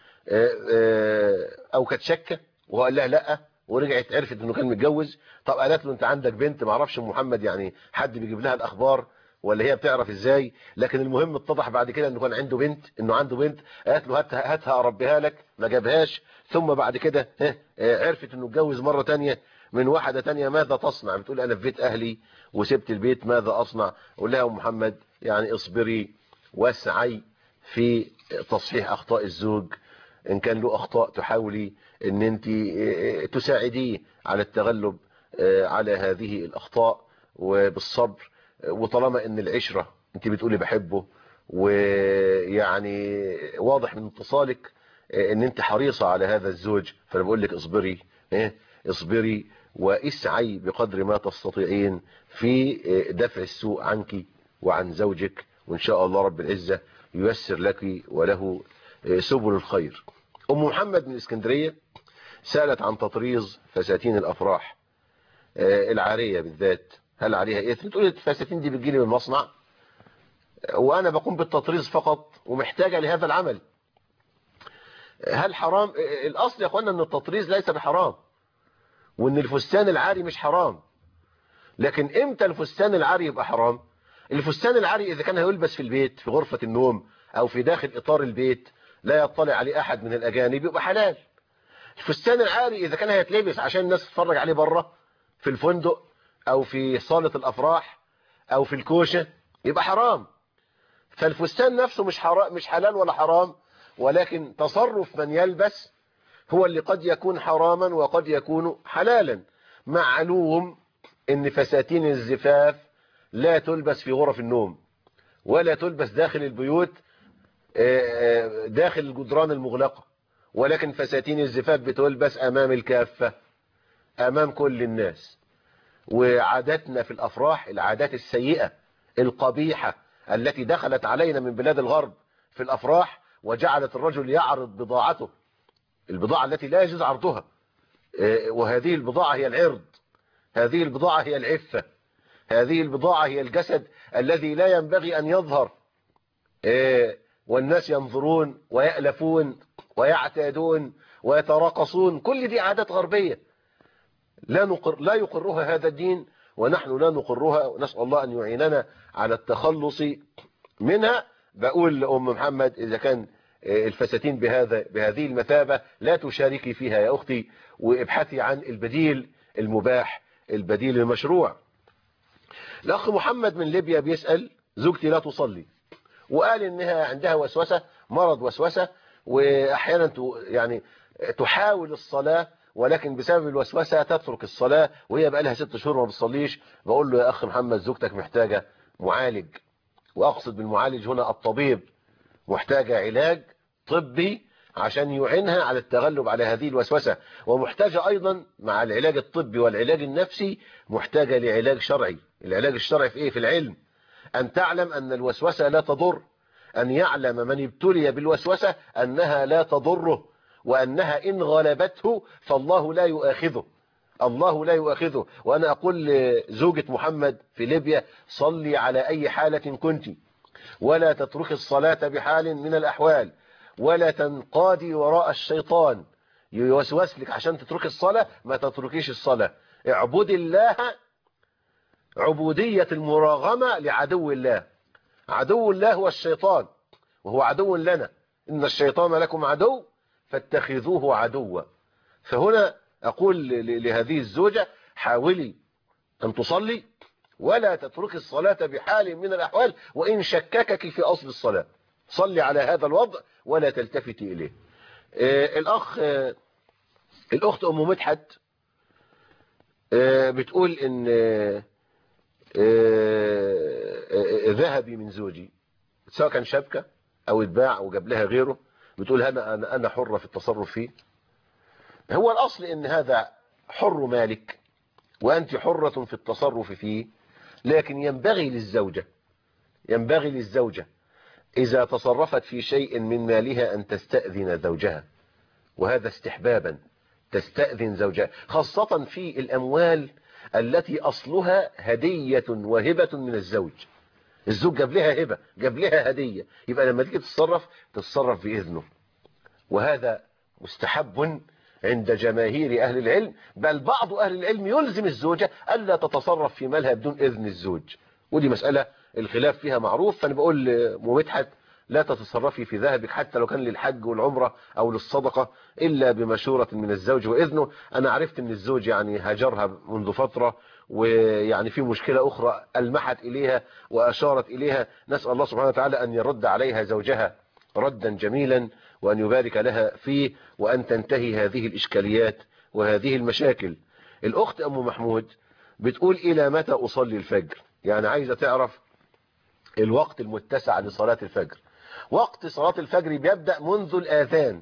او كانت شاكه وهو قال لها لا، ورجعت عرفت انه كان متجوز. طب قالت له انت عندك بنت، ما اعرفش ام محمد يعني حد بيجيب لها الاخبار ولا هي بتعرف ازاي، لكن المهم اتضح بعد كده انه كان عنده بنت، قالت له هاتها اربيها لك، ما جابهاش. ثم بعد كده عرفت انه اتجوز مره ثانيه من واحده ثانيه، ماذا تصنع؟ بتقول انا في بيت اهلي وسبت البيت، ماذا اصنع؟ اقول لها ام محمد يعني اصبري واسعي في تصحيح أخطاء الزوج، إن كان له أخطاء تحاولي أن أنت تساعديه على التغلب على هذه الأخطاء وبالصبر. وطالما أن العشرة أنت بتقولي بحبه، ويعني واضح من اتصالك أن أنت حريصة على هذا الزوج، فأنا بقول لك اصبري واسعي بقدر ما تستطيعين في دفع السوء عنك وعن زوجك، وإن شاء الله رب العزة ييسر لك وله سبل الخير. أم محمد من اسكندرية سألت عن تطريز فساتين الأفراح العارية بالذات، هل عليها إثم؟ تقول الفساتين دي بتجيلي من المصنع وأنا بقوم بالتطريز فقط ومحتاجة لهذا العمل، هل حرام؟ الأصل يا أخوانا أن التطريز ليس بحرام، وأن الفستان العاري مش حرام. لكن إمتى الفستان العاري يبقى حرام؟ الفستان العاري إذا كان هيلبس في البيت في غرفة النوم أو في داخل إطار البيت لا يطلع عليه أحد من الأجانب يبقى حلال. الفستان العاري إذا كان هيتلبس عشان الناس تتفرج عليه بره في الفندق أو في صالة الأفراح أو في الكوشة يبقى حرام. فالفستان نفسه مش حلال ولا حرام، ولكن تصرف من يلبس هو اللي قد يكون حراما وقد يكون حلالا. معلوم ان فساتين الزفاف لا تلبس في غرف النوم، ولا تلبس داخل البيوت داخل الجدران المغلقة، ولكن فساتين الزفاف بتلبس امام الكافة، امام كل الناس. وعاداتنا في الافراح العادات السيئة القبيحة التي دخلت علينا من بلاد الغرب في الافراح، وجعلت الرجل يعرض بضاعته، البضاعة التي لا يجوز عرضها، وهذه البضاعة هي العرض، هذه البضاعة هي العفة، هذه البضاعة هي الجسد الذي لا ينبغي أن يظهر، والناس ينظرون ويألفون ويعتادون ويتراقصون. كل دي عادات غربية لا يقرها هذا الدين، ونحن لا نقرها، ونسأل الله أن يعيننا على التخلص منها. بقول لأم محمد إذا كان الفساتين بهذه المثابة لا تشاركي فيها يا أختي، وابحثي عن البديل المباح، البديل المشروع. الأخ محمد من ليبيا بيسأل: زوجتي لا تصلي، وقال إنها عندها وسوسة، مرض وسوسة، وأحيانا يعني تحاول الصلاة، ولكن بسبب الوسوسة تترك الصلاة، وهي بقى لها 6 شهور ما بتصليش. بقول له: يا أخ محمد، زوجتك محتاجة معالج، وأقصد بالمعالج هنا الطبيب، محتاجة علاج طبي عشان يعينها على التغلب على هذه الوسوسة، ومحتاجة أيضا مع العلاج الطبي والعلاج النفسي محتاجة لعلاج شرعي. العلاج الشرعي في إيه؟ في العلم، أن تعلم أن الوسوسة لا تضر، أن يعلم من ابتلي بالوسوسة أنها لا تضره، وأنها إن غلبته فالله لا يؤاخذه، الله لا يؤاخذه. وأنا أقول لزوجة محمد في ليبيا: صلي على أي حالة كنت، ولا تترك الصلاة بحال من الأحوال، ولا تنقادي وراء الشيطان يوسوس لك عشان تترك الصلاة. ما تتركيش الصلاة، اعبد الله عبودية المراغمة لعدو الله. عدو الله هو الشيطان، وهو عدو لنا. إن الشيطان لكم عدو فاتخذوه عدوا. فهنا أقول لهذه الزوجة: حاولي أن تصلي، ولا تترك الصلاة بحال من الأحوال، وإن شككك في أصل الصلاة صلي على هذا الوضع ولا تلتفتي إليه. الأخت أم مدحت بتقول إن ذهبي من زوجي سواء كان شبكة أو اتباع أو جاب لها غيره، بتقول أنا حرة في التصرف فيه. هو الأصل إن هذا حر مالك وأنت حرة في التصرف فيه، لكن ينبغي للزوجة إذا تصرفت في شيء من مالها أن تستأذن زوجها، وهذا استحبابا، تستأذن زوجها، خاصة في الأموال التي أصلها هدية وهبة من الزوج. الزوج جاب لها هبة، جاب لها هدية، يبقى لما تيجي تتصرف بإذنه، وهذا مستحب عند جماهير أهل العلم. بل بعض أهل العلم يلزم الزوجة ألا تتصرف في مالها بدون إذن الزوج، ودي مسألة الخلاف فيها معروف. فأنا بقول لمدحت: لا تتصرفي في ذهبك حتى لو كان للحج والعمرة أو للصدقة إلا بمشورة من الزوج وإذنه. أنا عرفت أن الزوج يعني هاجرها منذ فترة، ويعني في مشكلة أخرى ألمحت إليها وأشارت إليها. نسأل الله سبحانه وتعالى أن يرد عليها زوجها ردا جميلا، وأن يبارك لها فيه، وأن تنتهي هذه الإشكاليات وهذه المشاكل. الأخت أم محمود بتقول: إلى متى أصلي الفجر؟ يعني عايزة تعرف الوقت المتسع لصلاة الفجر. وقت صلاة الفجر بيبدأ منذ الآذان،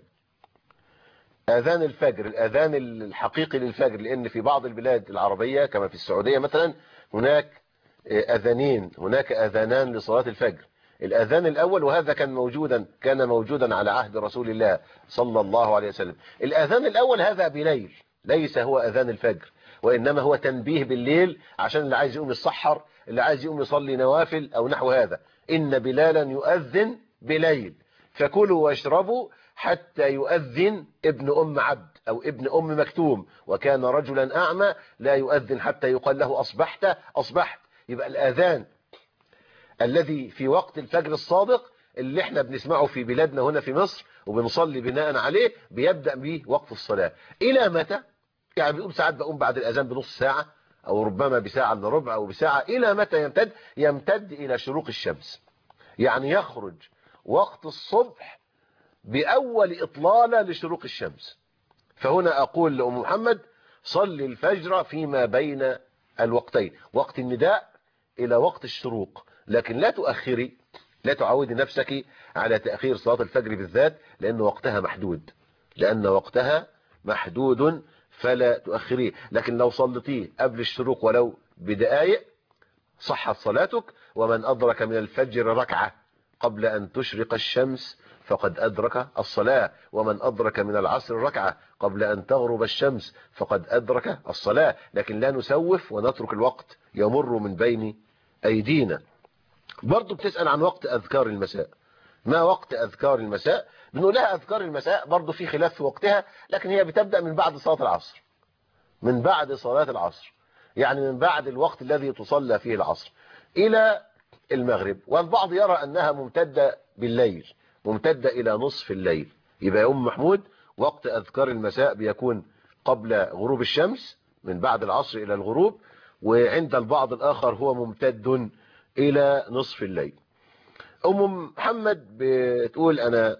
آذان الفجر، الآذان الحقيقي للفجر، لأن في بعض البلاد العربية كما في السعودية مثلا هناك أذانين، هناك أذانان لصلاة الفجر. الأذان الأول، وهذا كان موجودا على عهد رسول الله صلى الله عليه وسلم. الأذان الأول هذا بليل، ليس هو أذان الفجر، وإنما هو تنبيه بالليل عشان اللي عايز يقوم يتسحر، اللي عايز يقوم يصلي نوافل أو نحو هذا. إن بلالا يؤذن بليل فكلوا واشربوا حتى يؤذن ابن أم عبد أو ابن أم مكتوم، وكان رجلا أعمى لا يؤذن حتى يقال له أصبحت. يبقى الأذان الذي في وقت الفجر الصادق اللي احنا بنسمعه في بلادنا هنا في مصر وبنصلي بناء عليه بيبدأ به وقت الصلاة. إلى متى؟ يعني بيقول ساعات بقوم بعد الأذان بنص ساعة أو ربما بساعة إلا ربع أو بساعة. إلى متى يمتد؟ يمتد إلى شروق الشمس. يعني يخرج وقت الصبح بأول إطلالة لشروق الشمس. فهنا أقول لأم محمد صل الفجر فيما بين الوقتين، وقت النداء إلى وقت الشروق، لكن لا تؤخري، لا تعودي نفسك على تأخير صلاة الفجر بالذات، لأن وقتها محدود فلا تؤخريه. لكن لو صلتيه قبل الشروق ولو بدقائق صحت صلاتك. ومن أدرك من الفجر ركعة قبل أن تشرق الشمس فقد أدرك الصلاة، ومن أدرك من العصر ركعة قبل أن تغرب الشمس فقد أدرك الصلاة. لكن لا نسوف ونترك الوقت يمر من بين أيدينا. برضو بتسأل عن وقت أذكار المساء. ما وقت أذكار المساء؟ بنقول لها أذكار المساء برضو في خلاف في وقتها، لكن هي بتبدأ من بعد صلاة العصر، من بعد صلاة العصر، يعني من بعد الوقت الذي تصلى فيه العصر إلى المغرب. والبعض يرى أنها ممتدة بالليل، ممتدة إلى نصف الليل. يبقى يا أم محمود وقت أذكار المساء بيكون قبل غروب الشمس من بعد العصر إلى الغروب، وعند البعض الآخر هو ممتد إلى نصف الليل. أم محمد بتقول أنا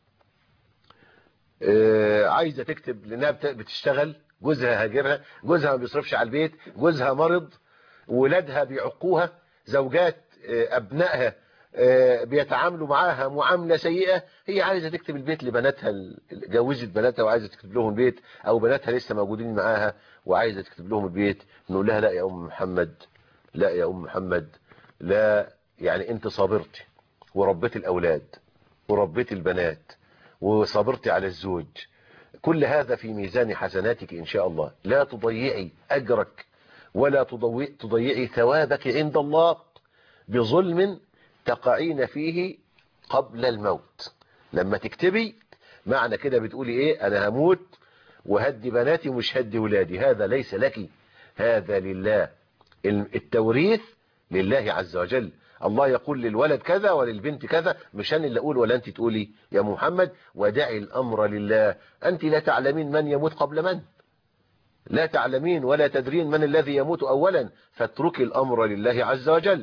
عايزة تكتب لأنها بتشتغل، جوزها هاجرها، جوزها ما بيصرفش على البيت، جوزها مرض، ولادها بيعقوها، زوجات أبنائها بيتعاملوا معاها معاملة سيئة. هي عايزة تكتب البيت لبناتها، جوزت بناتها وعايزة تكتب لهم البيت، أو بناتها لسه موجودين معاها وعايزة تكتب لهم البيت. نقول لها لا يا أم محمد، لا يا أم محمد، لا، يعني أنت صابرتي وربيت الأولاد وربيت البنات وصبرتي على الزوج، كل هذا في ميزان حسناتك إن شاء الله. لا تضيعي أجرك ولا تضيعي ثوابك عند الله بظلم تقعين فيه قبل الموت. لما تكتبي معنى كده بتقولي ايه؟ انا هموت وهدي بناتي ومش هدي ولادي. هذا ليس لك، هذا لله. التوريث لله عز وجل. الله يقول للولد كذا وللبنت كذا، مش انا اللي اقول ولا انت تقولي يا محمد. ودعي الامر لله. انت لا تعلمين من يموت قبل من، لا تعلمين ولا تدرين من الذي يموت اولا، فاتركي الامر لله عز وجل.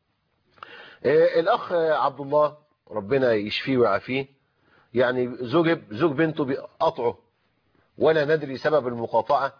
الاخ عبد الله ربنا يشفيه ويعافيه، يعني زوج بنته بيقطعه ولا ندري سبب المقاطعة،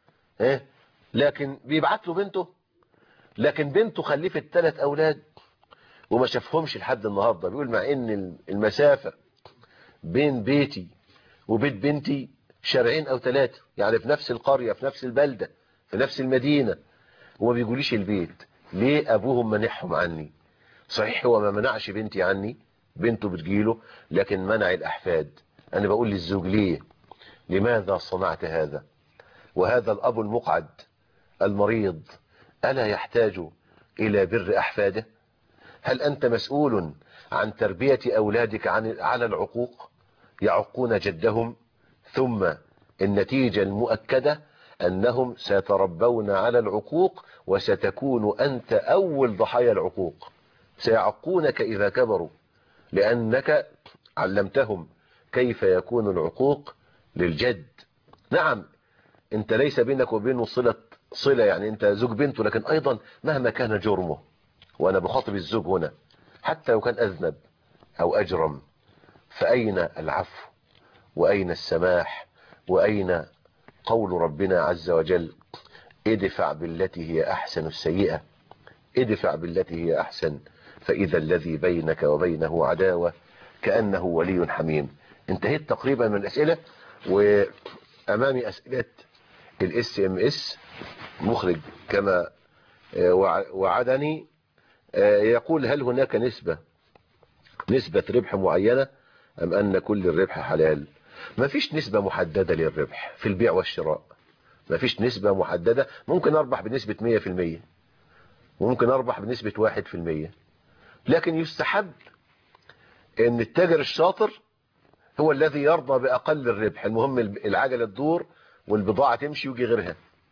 لكن بيبعت له بنته، لكن بنته خلفت 3 أولاد وما شافهمش لحد النهاردة. بيقول مع ان المسافة بين بيتي وبيت بنتي شارعين أو 3، يعني في نفس القرية، في نفس البلدة، في نفس المدينة، وما بيقوليش البيت. ليه؟ أبوهم منعهم عني. صحيح هو ما منعش بنتي عني، بنته بتجيله، لكن منع الأحفاد. أنا بقول للزوج ليه؟ لماذا صنعت هذا؟ وهذا الأب المقعد المريض ألا يحتاج إلى بر أحفاده؟ هل أنت مسؤول عن تربية أولادك على العقوق؟ يعقون جدهم، ثم النتيجة المؤكدة أنهم سيتربون على العقوق، وستكون أنت أول ضحايا العقوق. سيعقونك إذا كبروا، لأنك علمتهم كيف يكون العقوق للجد. نعم أنت ليس بينك وبينه صلة، يعني أنت زوج بنته، لكن أيضا مهما كان جرمه، وأنا بخاطب الزوج هنا، حتى لو كان أذنب أو أجرم، فأين العفو وأين السماح وأين قول ربنا عز وجل ادفع بالتي هي أحسن السيئة، ادفع بالتي هي أحسن فإذا الذي بينك وبينه عداوة كأنه ولي حميم. انتهيت تقريبا من الأسئلة، وأمامي أسئلة الSMS. مخرج كما وعدني يقول هل هناك نسبة ربح معينة أم أن كل الربح حلال؟ ما فيش نسبة محددة للربح في البيع والشراء، ما فيش نسبة محددة. ممكن أربح بنسبة 100%، وممكن أربح بنسبة 1%، لكن يستحب أن التاجر الشاطر هو الذي يرضى بأقل الربح. المهم العجلة تدور والبضاعة تمشي ويجي غيرها.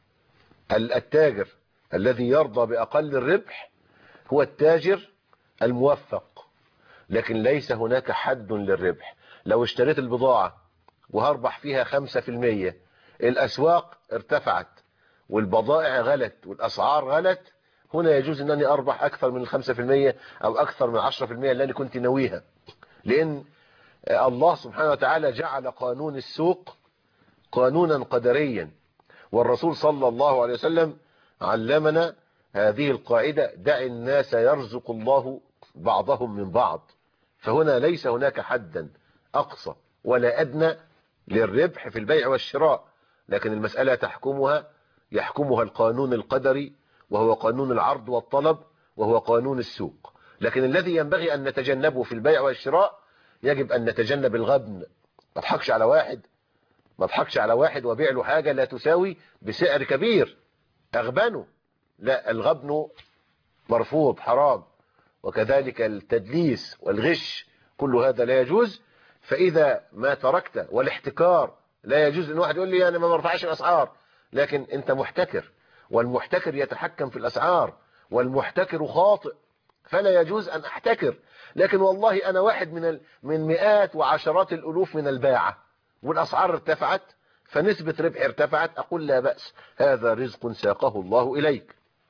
التاجر الذي يرضى بأقل الربح هو التاجر الموفق، لكن ليس هناك حد للربح. لو اشتريت البضاعة وهربح فيها 5%، الأسواق ارتفعت والبضائع غلت والأسعار غلت، هنا يجوز أنني أربح أكثر من 5% أو أكثر من 10% اللي أنا كنت ناويها، لأن الله سبحانه وتعالى جعل قانون السوق قانونا قدريا، والرسول صلى الله عليه وسلم علمنا هذه القاعدة: دع الناس يرزق الله بعضهم من بعض. فهنا ليس هناك حدا أقصى ولا أدنى للربح في البيع والشراء، لكن المسألة يحكمها القانون القدري، وهو قانون العرض والطلب، وهو قانون السوق. لكن الذي ينبغي أن نتجنبه في البيع والشراء يجب أن نتجنب الغبن. ما اضحكش على واحد وبيع له حاجة لا تساوي بسعر كبير أغبنه، لا، الغبن مرفوض حرام، وكذلك التدليس والغش كل هذا لا يجوز. فإذا ما تركت، والاحتكار لا يجوز ان واحد يقول لي أنا ما برفعش الأسعار، لكن أنت محتكر، والمحتكر يتحكم في الأسعار، والمحتكر خاطئ، فلا يجوز أن أحتكر. لكن والله أنا واحد من مئات وعشرات الألوف من الباعة، والأسعار ارتفعت فنسبة ربح ارتفعت، أقول لا بأس، هذا رزق ساقه الله إليك.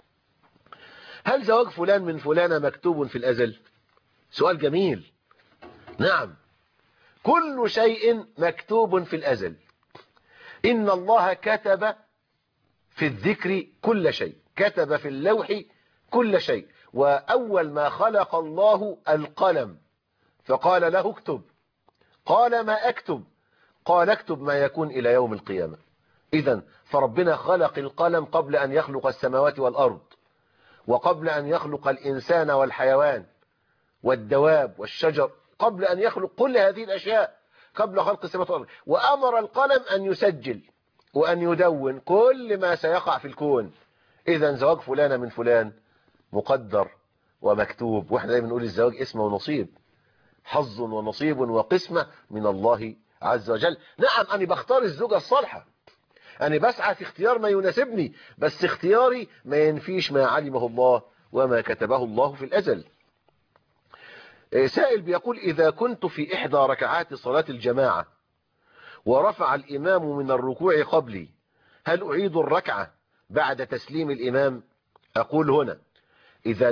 هل زواج فلان من فلانة مكتوب في الأزل؟ سؤال جميل. نعم، كل شيء مكتوب في الأزل. إن الله كتب في الذكر كل شيء، كتب في اللوح كل شيء. وأول ما خلق الله القلم فقال له اكتب، قال ما أكتب؟ قال اكتب ما يكون إلى يوم القيامة. إذن فربنا خلق القلم قبل أن يخلق السماوات والأرض، وقبل أن يخلق الإنسان والحيوان والدواب والشجر، قبل أن يخلق كل هذه الأشياء، قبل خلق السماوات والأرض، وأمر القلم أن يسجل وأن يدون كل ما سيقع في الكون. إذن زواج فلانة من فلان مقدر ومكتوب. واحنا دايما بنقول الزواج اسم ونصيب، حظ ونصيب وقسمة من الله عز وجل. نعم، أنا بختار الزوجة الصالحة، أنا بسعى في اختيار ما يناسبني، بس اختياري ما ينفيش ما علمه الله وما كتبه الله في الأزل. سائل بيقول: إذا كنت في إحدى ركعات صلاة الجماعة ورفع الإمام من الركوع قبلي، هل أعيد الركعة بعد تسليم الإمام؟ أقول هنا: إذا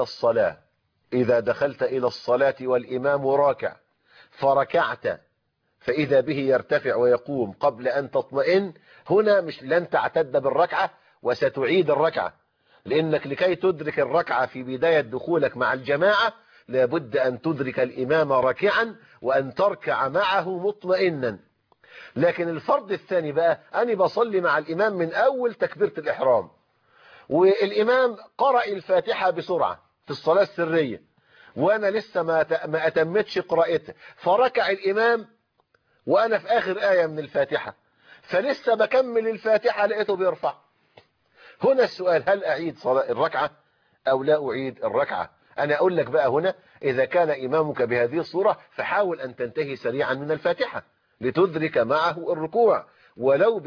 دخلت إلى الصلاة والإمام راكع فركعت فإذا به يرتفع ويقوم قبل أن تطمئن، هنا مش لن تعتد بالركعة وستعيد الركعة، لأنك لكي تدرك الركعة في بداية دخولك مع الجماعة لابد أن تدرك الإمام راكعا وأن تركع معه مطمئنا. لكن الفرض الثاني بقى، أنا بصلي مع الإمام من أول تكبيرة الإحرام، والإمام قرأ الفاتحة بسرعة في الصلاة السرية، وأنا لسه ما أتمتش قراءتها، فركع الإمام وأنا في آخر آية من الفاتحة، فلسه بكمل الفاتحة لقيته بيرفع. هنا السؤال: هل أعيد صلاة الركعة أو لا أعيد الركعة؟ أنا أقول لك بقى هنا: إذا كان إمامك بهذه الصورة فحاول أن تنتهي سريعا من الفاتحة لتدرك معه الركوع ولو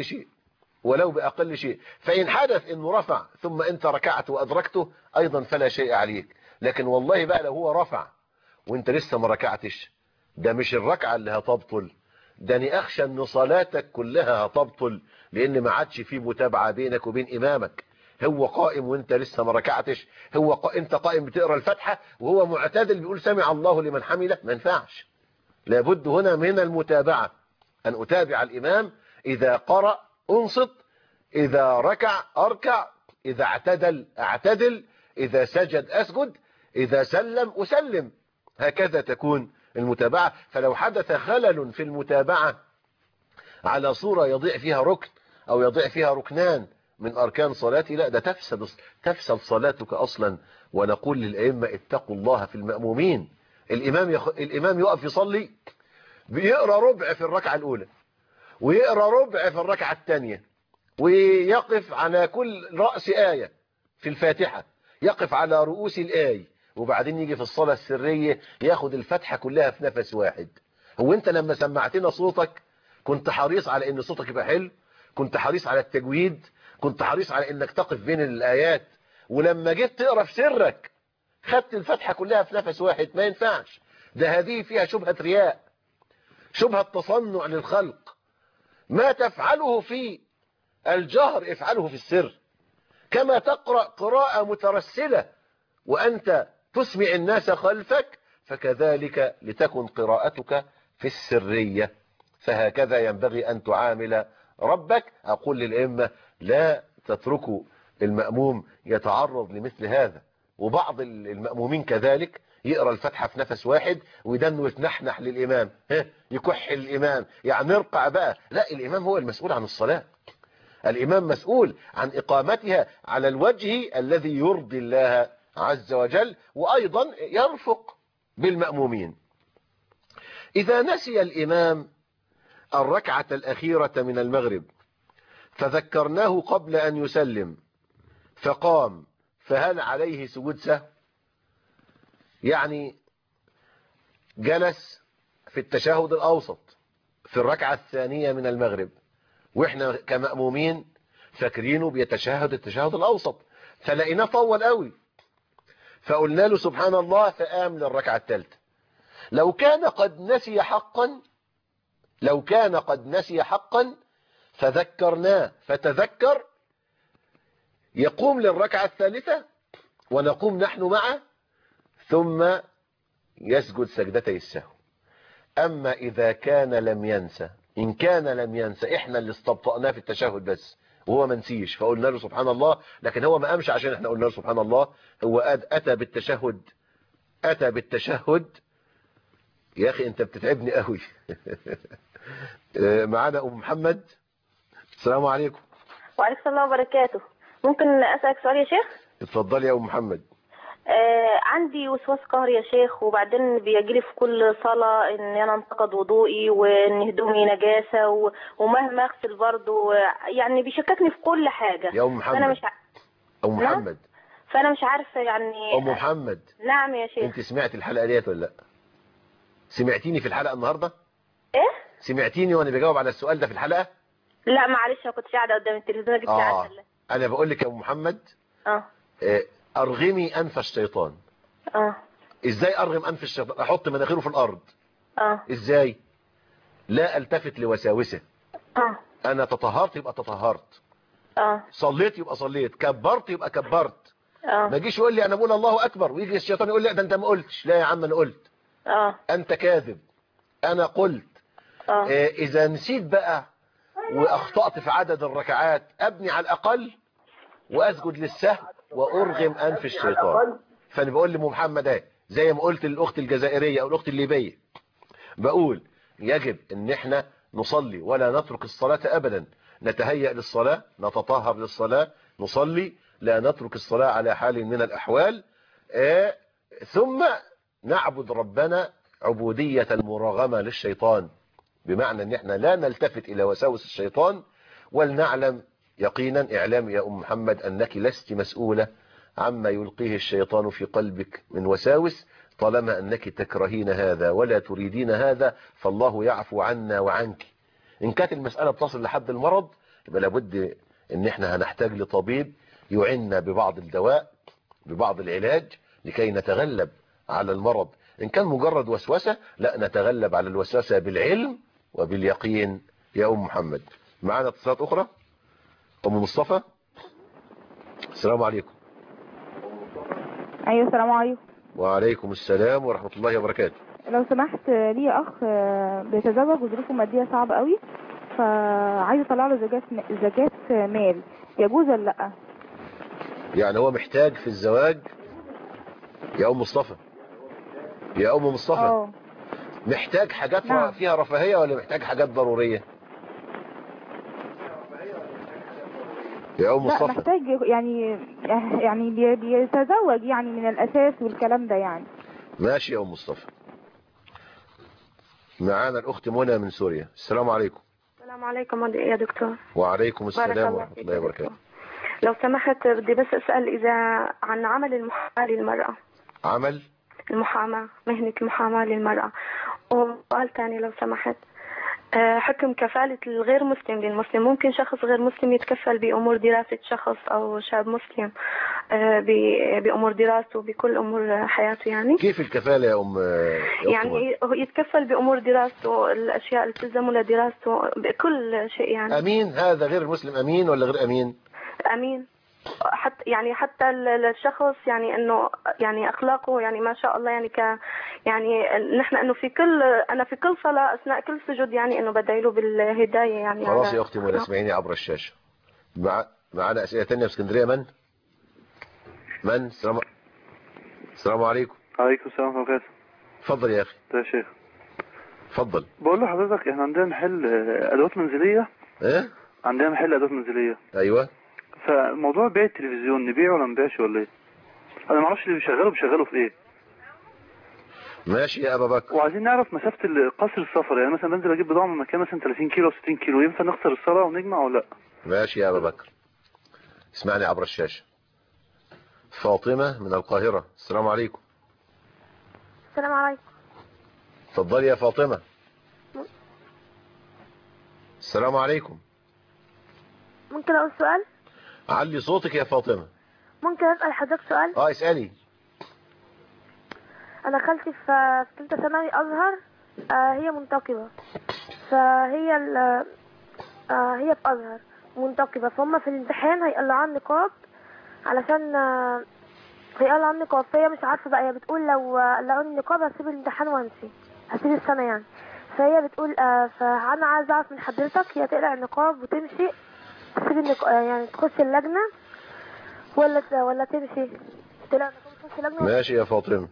بأقل شيء. فإن حدث أنه رفع ثم أنت ركعت وأدركته أيضا فلا شيء عليك. لكن والله بقى لو هو رفع وأنت لسه ما ركعتش، ده مش الركعة اللي هتبطل، ده أنا أخشى أن صلاتك كلها هتبطل، لأن ما عادش في متابعة بينك وبين إمامك. هو قائم وانت لسه ما ركعتش، انت قائم بتقرأ الفاتحة وهو معتدل بيقول سمع الله لمن حمده، ما ينفعش. لابد هنا من المتابعة، أن أتابع الإمام، إذا قرأ أنصت، إذا ركع أركع، إذا اعتدل أعتدل، إذا سجد أسجد، إذا سلم أسلم، هكذا تكون المتابعة. فلو حدث خلل في المتابعة على صورة يضيع فيها ركن أو يضيع فيها ركنان من أركان صلاتي، لا، ده تفسد صلاتك أصلا. ونقول للأئمة: اتقوا الله في المأمومين. الإمام يقف يصلي بيقرأ ربع في الركعة الأولى، ويقرأ ربع في الركعة الثانية، ويقف على كل رأس آية في الفاتحة، يقف على رؤوس الآية، وبعدين يجي في الصلاة السرية ياخد الفتحة كلها في نفس واحد. هو انت لما سمعتنا صوتك كنت حريص على ان صوتك يبقى حلو؟ كنت حريص على التجويد؟ كنت حريص على انك تقف بين الآيات؟ ولما جيت تقرأ في سرك خدت الفتحة كلها في نفس واحد؟ ما ينفعش. ده هذه فيها شبهة رياء، شبهة تصنع للخلق. ما تفعله في الجهر افعله في السر. كما تقرأ قراءة مترسلة وأنت تسمع الناس خلفك، فكذلك لتكن قراءتك في السرية. فهكذا ينبغي أن تعامل ربك. أقول للأئمة لا تتركوا المأموم يتعرض لمثل هذا. وبعض المأمومين كذلك يقرأ الفاتحة في نفس واحد ودنه يتنحنح للإمام، يكح الإمام، يعني نرقع بقى. لا، الإمام هو المسؤول عن الصلاة. الإمام مسؤول عن إقامتها على الوجه الذي يرضي الله عز وجل، وأيضا يرفق بالمأمومين. إذا نسي الإمام الركعة الأخيرة من المغرب فذكرناه قبل أن يسلم فقام، فهل عليه سجود سهو؟ يعني جلس في التشهد الأوسط في الركعة الثانية من المغرب، وإحنا كمأمومين فاكرينه بيتشهد التشهد الأوسط، فلقيناه طول قوي، فقلنا له سبحان الله، فقام للركعة الثالثة. لو كان قد نسي حقا فذكرناه فتذكر، يقوم للركعة الثالثة ونقوم نحن معه، ثم يسجد سجدتي السهو. أما إذا كان لم ينسى، إن كان لم ينسى إحنا اللي استبطأناه في التشهد بس وهو ما نسيش، فقلنا له سبحان الله، لكن هو ما قامش عشان إحنا قلنا له سبحان الله، هو أتى بالتشهد. يا أخي أنت بتتعبني قوي. معانا أم محمد. السلام عليكم. وعليكم السلام وبركاته. ممكن أسألك سؤال يا شيخ؟ اتفضلي يا أم محمد. عندي وسواس قهري يا شيخ، وبعدين بيجيلي في كل صلاة ان انا انتقد وضوئي وان هدومي نجاسة ومهما اغسل برضه يعني بيشككني في كل حاجة يا أم محمد. أنا مش أم محمد. فأنا مش عارفة يعني. أم محمد. نعم يا شيخ. أنت سمعت الحلقة ديت ولا لا؟ سمعتيني في الحلقة النهاردة؟ إيه؟ سمعتيني وأنا بجاوب على السؤال ده في الحلقة؟ لا معلش، أنا كنت قاعدة قدام التلفزيون جبت عسل. أنا بقول لك يا أم محمد. أرغمي أنف الشيطان. إزاي أرغم أنف الشيطان؟ أحط مناخيره في الأرض. إزاي؟ لا ألتفت لوساوسه. أنا تطهرت يبقى تطهرت. صليت يبقى صليت، كبرت يبقى كبرت. ما يجيش يقول لي أنا بقول الله أكبر ويجي الشيطان يقول لي ده أنت ما قلتش. لا يا عم أنا قلت. أنت كاذب. أنا قلت. إذا نسيت بقى وأخطأت في عدد الركعات، أبني على الأقل وأسجد للسهو وأرغم أنف الشيطان. فأنا بقول لأم محمد زي ما قلت للأخت الجزائرية أو الأخت الليبية، بقول يجب أن احنا نصلي ولا نترك الصلاة أبدا، نتهيأ للصلاة، نتطهر للصلاة، نصلي، لا نترك الصلاة على حال من الأحوال، ثم نعبد ربنا عبودية المراغمة للشيطان، بمعنى أن احنا لا نلتفت إلى وساوس الشيطان، ولنعلم يقينا إعلام يا أم محمد أنك لست مسؤولة عما يلقيه الشيطان في قلبك من وساوس، طالما أنك تكرهين هذا ولا تريدين هذا، فالله يعفو عنا وعنك. إن كانت المسألة بتصل لحد المرض يبقى لابد أن احنا هنحتاج لطبيب يعيننا ببعض الدواء، ببعض العلاج، لكي نتغلب على المرض. إن كان مجرد وسوسة، لا، نتغلب على الوسوسة بالعلم وباليقين يا أم محمد. معنا اتصالات أخرى. أم مصطفى. السلام عليكم. أيوة السلام عليكم. وعليكم السلام ورحمة الله وبركاته. لو سمحت، لي أخ بيتزوج وظروفه المادية صعبة قوي، فعايز أطلع له زكاة مال، يجوز ولا لأ؟ يعني هو محتاج في الزواج يا أم مصطفى؟ يا أم مصطفى محتاج حاجات فيها رفاهية ولا محتاج حاجات ضرورية؟ يا أم مصطفى. لا، محتاج يعني بيتزوج يعني من الأساس والكلام ده يعني. ماشي يا أم مصطفى. معانا الأخت منى من سوريا. السلام عليكم. السلام عليكم يا دكتور. وعليكم السلام ورحمة الله وبركاته. لو سمحت بدي بس أسأل إذا عن عمل المحاماة للمرأة. عمل؟ المحاماة، مهنة المحاماة للمرأة. وسؤال ثاني لو سمحت، حكم كفالة الغير مسلم للمسلم، ممكن شخص غير مسلم يتكفل بأمور دراسة شخص أو شاب مسلم بأمور دراسته بكل أمور حياته يعني؟ كيف الكفالة يا أم؟ يعني يتكفل بأمور دراسته، الأشياء اللي تلزمه لدراسته بكل شيء يعني. أمين؟ هذا غير المسلم أمين ولا غير أمين؟ أمين. حتى الشخص يعني انه يعني اخلاقه يعني ما شاء الله يعني يعني نحن انه انا في كل صلاه اثناء كل سجود يعني انه بدعي له بالهدايه يعني. خلاص يا اختي منى اسمعيني عبر الشاشه. معانا اسئله ثانيه في اسكندريه. من السلام عليكم. عليكم السلام ورحمه الله. اتفضل يا اخي. يا شيخ اتفضل. بقول لحضرتك احنا عندنا محل ادوات منزليه. ايه عندنا محل ادوات منزليه. ايوه. فموضوع بيع التلفزيون نبيعه ولا ما نبيعش ولا ايه؟ انا ما اعرفش اللي بيشغله في ايه. ماشي يا ابا بكر. وعايزين نعرف مسافه قصر السفر، يعني مثلا بنزل اجيب بضاعه من مكان مثلا 30 كيلو او 60 كيلو، ينفع نخسر الصلاه ونجمع ولا لا؟ ماشي يا ابا بكر. اسمعني عبر الشاشه. فاطمه من القاهره. السلام عليكم. السلام عليكم. اتفضلي يا فاطمه. السلام عليكم. ممكن اقول سؤال؟ علي صوتك يا فاطمه. ممكن اسال حضرتك سؤال؟ اسالي. انا خالتي في ثالثه ثانوي ازهر، هي منتقبه، فهي هي في ازهر منتقبه، فهم في الامتحان هيقلعوا النقاب علشان هيقلعوا عن النقاب، فهي مش عارفه بقى. هي بتقول لو قلعوا النقاب هسيب الامتحان وامشي، هسيب السنه يعني. فهي بتقول فانا عايزه اعرف من حضرتك، هي تقلع النقاب وتمشي تسيب النقاب يعني تخش اللجنه ولا تمشي تقلع النقاب وتخش اللجنه؟ ماشي يا فاطمه.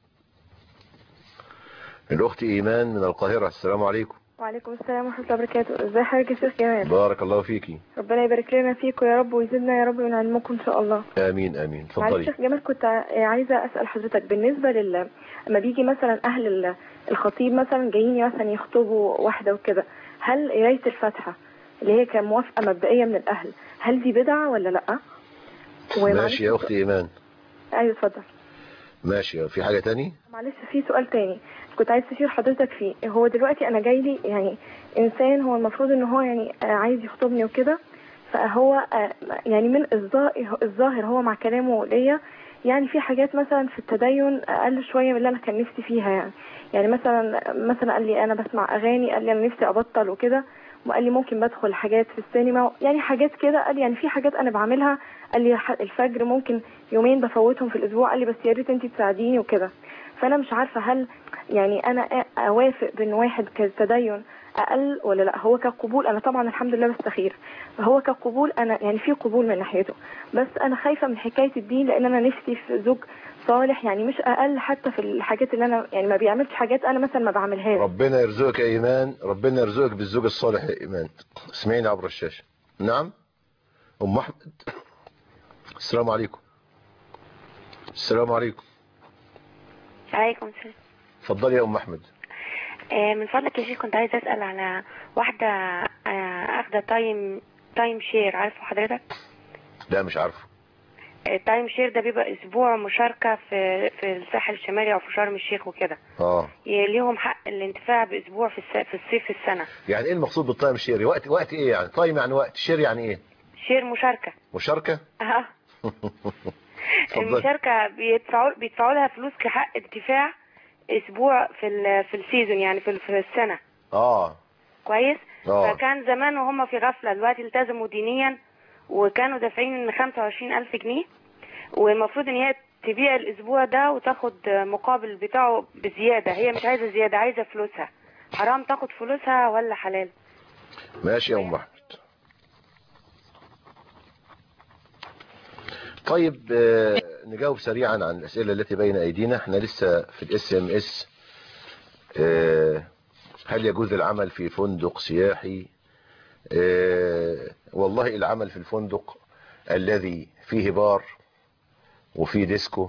الاخت ايمان من القاهره. السلام عليكم. وعليكم السلام ورحمه الله وبركاته. ازي حضرتك يا شيخ جمال؟ بارك الله فيكي. ربنا يبارك لنا فيكم يا رب ويزيدنا يا رب من علمكم ان شاء الله. امين امين. اتفضلي. معلش يا شيخ جمال، كنت عايزه اسال حضرتك بالنسبه لما بيجي مثلا اهل الخطيب مثلا جايين مثلا يخطبوا واحده وكده، هل قرايه الفاتحه اللي هي كموافقه مبدئيه من الاهل هل دي بدعه ولا لا؟ ماشي يا اختي ايمان. ايوه اتفضل. ماشي. في حاجه تاني؟ معلش في سؤال تاني كنت عايز تشير حضرتك فيه. هو دلوقتي انا جاي لي يعني انسان هو المفروض ان هو يعني عايز يخطبني وكده، فهو يعني من الظاهر هو مع كلامه ليا يعني في حاجات مثلا في التدين اقل شويه من اللي انا كان نفسي فيها يعني مثلا قال لي انا بسمع اغاني، قال لي انا نفسي ابطل وكده، وقال لي ممكن بدخل حاجات في السينما يعني حاجات كده. قال لي يعني في حاجات انا بعملها، قال لي الفجر ممكن يومين بفوتهم في الاسبوع، قال لي بس يا ريت انت تساعديني وكده. فانا مش عارفه هل يعني انا اوافق بين واحد كتدين اقل ولا لا. هو كقبول انا طبعا الحمد لله بستخير، هو كقبول انا يعني في قبول من ناحيته، بس انا خايفه من حكايه الدين لان انا نفسي في زوج صالح يعني مش اقل حتى في الحاجات اللي انا يعني ما بيعملش حاجات انا مثلا ما بعملهاش. ربنا يرزقك يا ايمان، ربنا يرزقك بالزوج الصالح يا ايمان. اسمعيني عبر الشاشه. نعم ام احمد. السلام عليكم. السلام عليكم. عليكم السلام. اتفضلي يا ام احمد. من فضلك يا شيخ كنت عايزه اسال على واحده اخده تايم شير، عارفه حضرتك؟ لا مش عارفه. تايم شير ده بيبقى اسبوع مشاركه في الساحل الشمالي او في شرم الشيخ وكده. ليهم حق الانتفاع باسبوع في الصيف في السنه. يعني ايه المقصود بالتايم شير؟ وقت ايه يعني؟ تايم يعني وقت، شير يعني ايه؟ شير مشاركه. مشاركه؟ المشاركه بيدفعوا لها فلوس كحق انتفاع اسبوع في السيزون يعني في السنه. كويس. فكان زمان وهم في غفله، دلوقتي التزموا دينيا وكانوا دافعين 25,000 جنيه، والمفروض ان هي تبيع الاسبوع ده وتاخد مقابل بتاعه بزياده. هي مش عايزه زياده، عايزه فلوسها. حرام تاخد فلوسها ولا حلال؟ ماشي يا ام احمد. طيب نجاوب سريعا عن الأسئلة التي بين أيدينا. احنا لسه في الSMS. هل يجوز العمل في فندق سياحي؟ والله العمل في الفندق الذي فيه بار وفيه ديسكو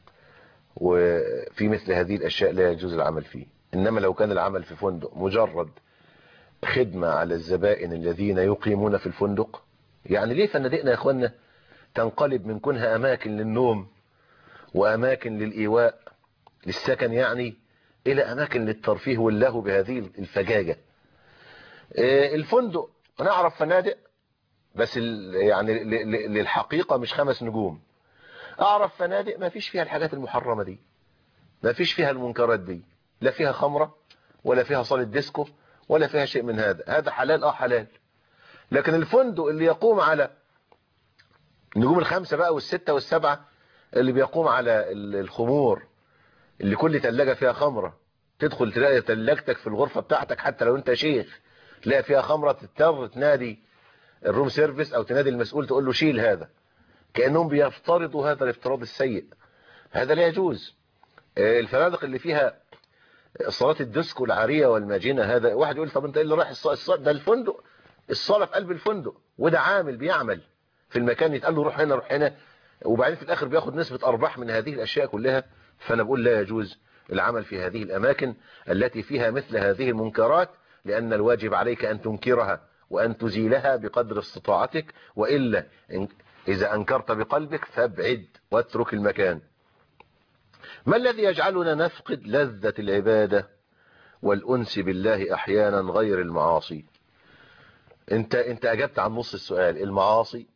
وفي مثل هذه الأشياء لا يجوز العمل فيه. إنما لو كان العمل في فندق مجرد خدمة على الزبائن الذين يقيمون في الفندق، يعني ليه فنادقنا يا اخوانا تنقلب من كونها أماكن للنوم وأماكن للإيواء للسكن يعني إلى أماكن للترفيه واللهو بهذه الفجاجة؟ الفندق نعرف فنادق بس يعني للحقيقة مش 5 نجوم. أعرف فنادق ما فيش فيها الحاجات المحرمة دي، ما فيش فيها المنكرات دي، لا فيها خمرة ولا فيها صالة ديسكو ولا فيها شيء من هذا. هذا حلال حلال. لكن الفندق اللي يقوم على النجوم الخمسة بقى والستة والسبعة اللي بيقوم على الخمور، اللي كل تلاجة فيها خمرة، تدخل تلاقي تلاجتك في الغرفة بتاعتك حتى لو انت شيخ تلاقي فيها خمرة، تضطر تنادي الروم سيرفيس او تنادي المسؤول تقول له شيل هذا، كأنهم بيفترضوا هذا الافتراض السيء. هذا لا يجوز. الفنادق اللي فيها صلاة الديسكو العارية والماجنة، هذا واحد يقول طب انت ايه اللي رايح الصلاة ده الفندق، الصلاة في قلب الفندق، وده عامل بيعمل في المكان يتقال له روح هنا روح هنا، وبعدين في الاخر بياخد نسبة ارباح من هذه الاشياء كلها. فانا بقول لا يجوز العمل في هذه الاماكن التي فيها مثل هذه المنكرات، لان الواجب عليك ان تنكرها وان تزيلها بقدر استطاعتك، والا اذا انكرت بقلبك فابعد واترك المكان. ما الذي يجعلنا نفقد لذة العبادة والأنس بالله أحيانا غير المعاصي؟ انت أجبت عن نص السؤال. المعاصي،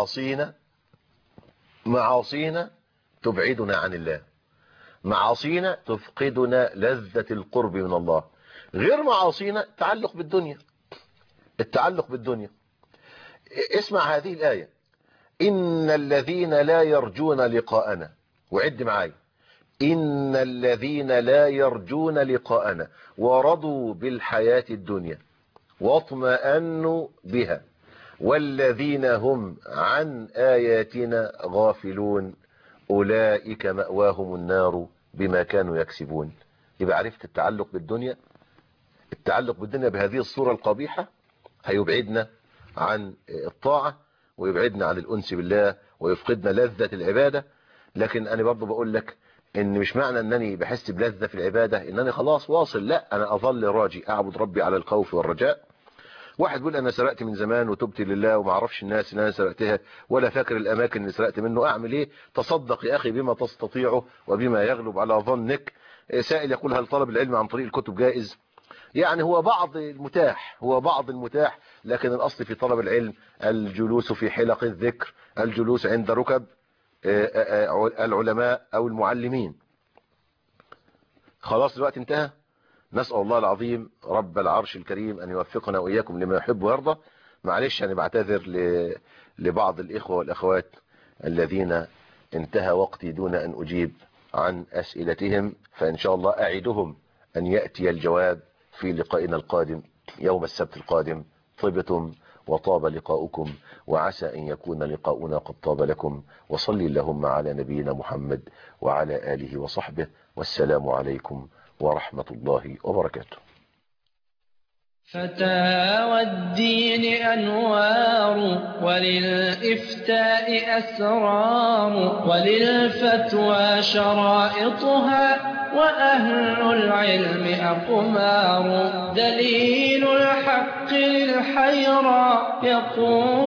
معاصينا تبعدنا عن الله، معاصينا تفقدنا لذة القرب من الله. غير معاصينا تعلق بالدنيا، التعلق بالدنيا. اسمع هذه الآية: إن الذين لا يرجون لقاءنا، وعد معاي، إن الذين لا يرجون لقاءنا ورضوا بالحياة الدنيا واطمأنوا بها والذين هم عن آياتنا غافلون أولئك مأواهم النار بما كانوا يكسبون. يبقى عرفت التعلق بالدنيا، التعلق بالدنيا بهذه الصورة القبيحة هيبعدنا عن الطاعة ويبعدنا عن الأنس بالله ويفقدنا لذة العبادة. لكن أنا برضو بقول لك ان مش معنى انني بحس بلذة في العبادة انني خلاص واصل، لا، انا اظل راجي اعبد ربي على الخوف والرجاء. واحد يقول انا سرقت من زمان وتبت لله وما اعرفش الناس اللي انا سرقتها ولا فاكر الاماكن اللي سرقت منه، اعمل ايه؟ تصدق يا اخي بما تستطيعه وبما يغلب على ظنك. سائل يقول هل طلب العلم عن طريق الكتب جائز؟ يعني هو بعض المتاح، لكن الاصل في طلب العلم الجلوس في حلق الذكر، الجلوس عند ركب العلماء او المعلمين. خلاص الوقت انتهى. نسأل الله العظيم رب العرش الكريم ان يوفقنا واياكم لما يحب ويرضى. معلش انا بعتذر لبعض الاخوة والاخوات الذين انتهى وقتي دون ان اجيب عن اسئلتهم، فان شاء الله اعدهم ان يأتي الجواب في لقائنا القادم يوم السبت القادم. طبتم وطاب لقاؤكم، وعسى أن يكون لقاؤنا قد طاب لكم. وصل اللهم على نبينا محمد وعلى آله وصحبه، والسلام عليكم ورحمة الله وبركاته. فتاوى الدين أنوار، وللإفتاء أسرار، وللفتوى شرائطها، وأهل العلم أقمار. دليل الحق للحيرى يقول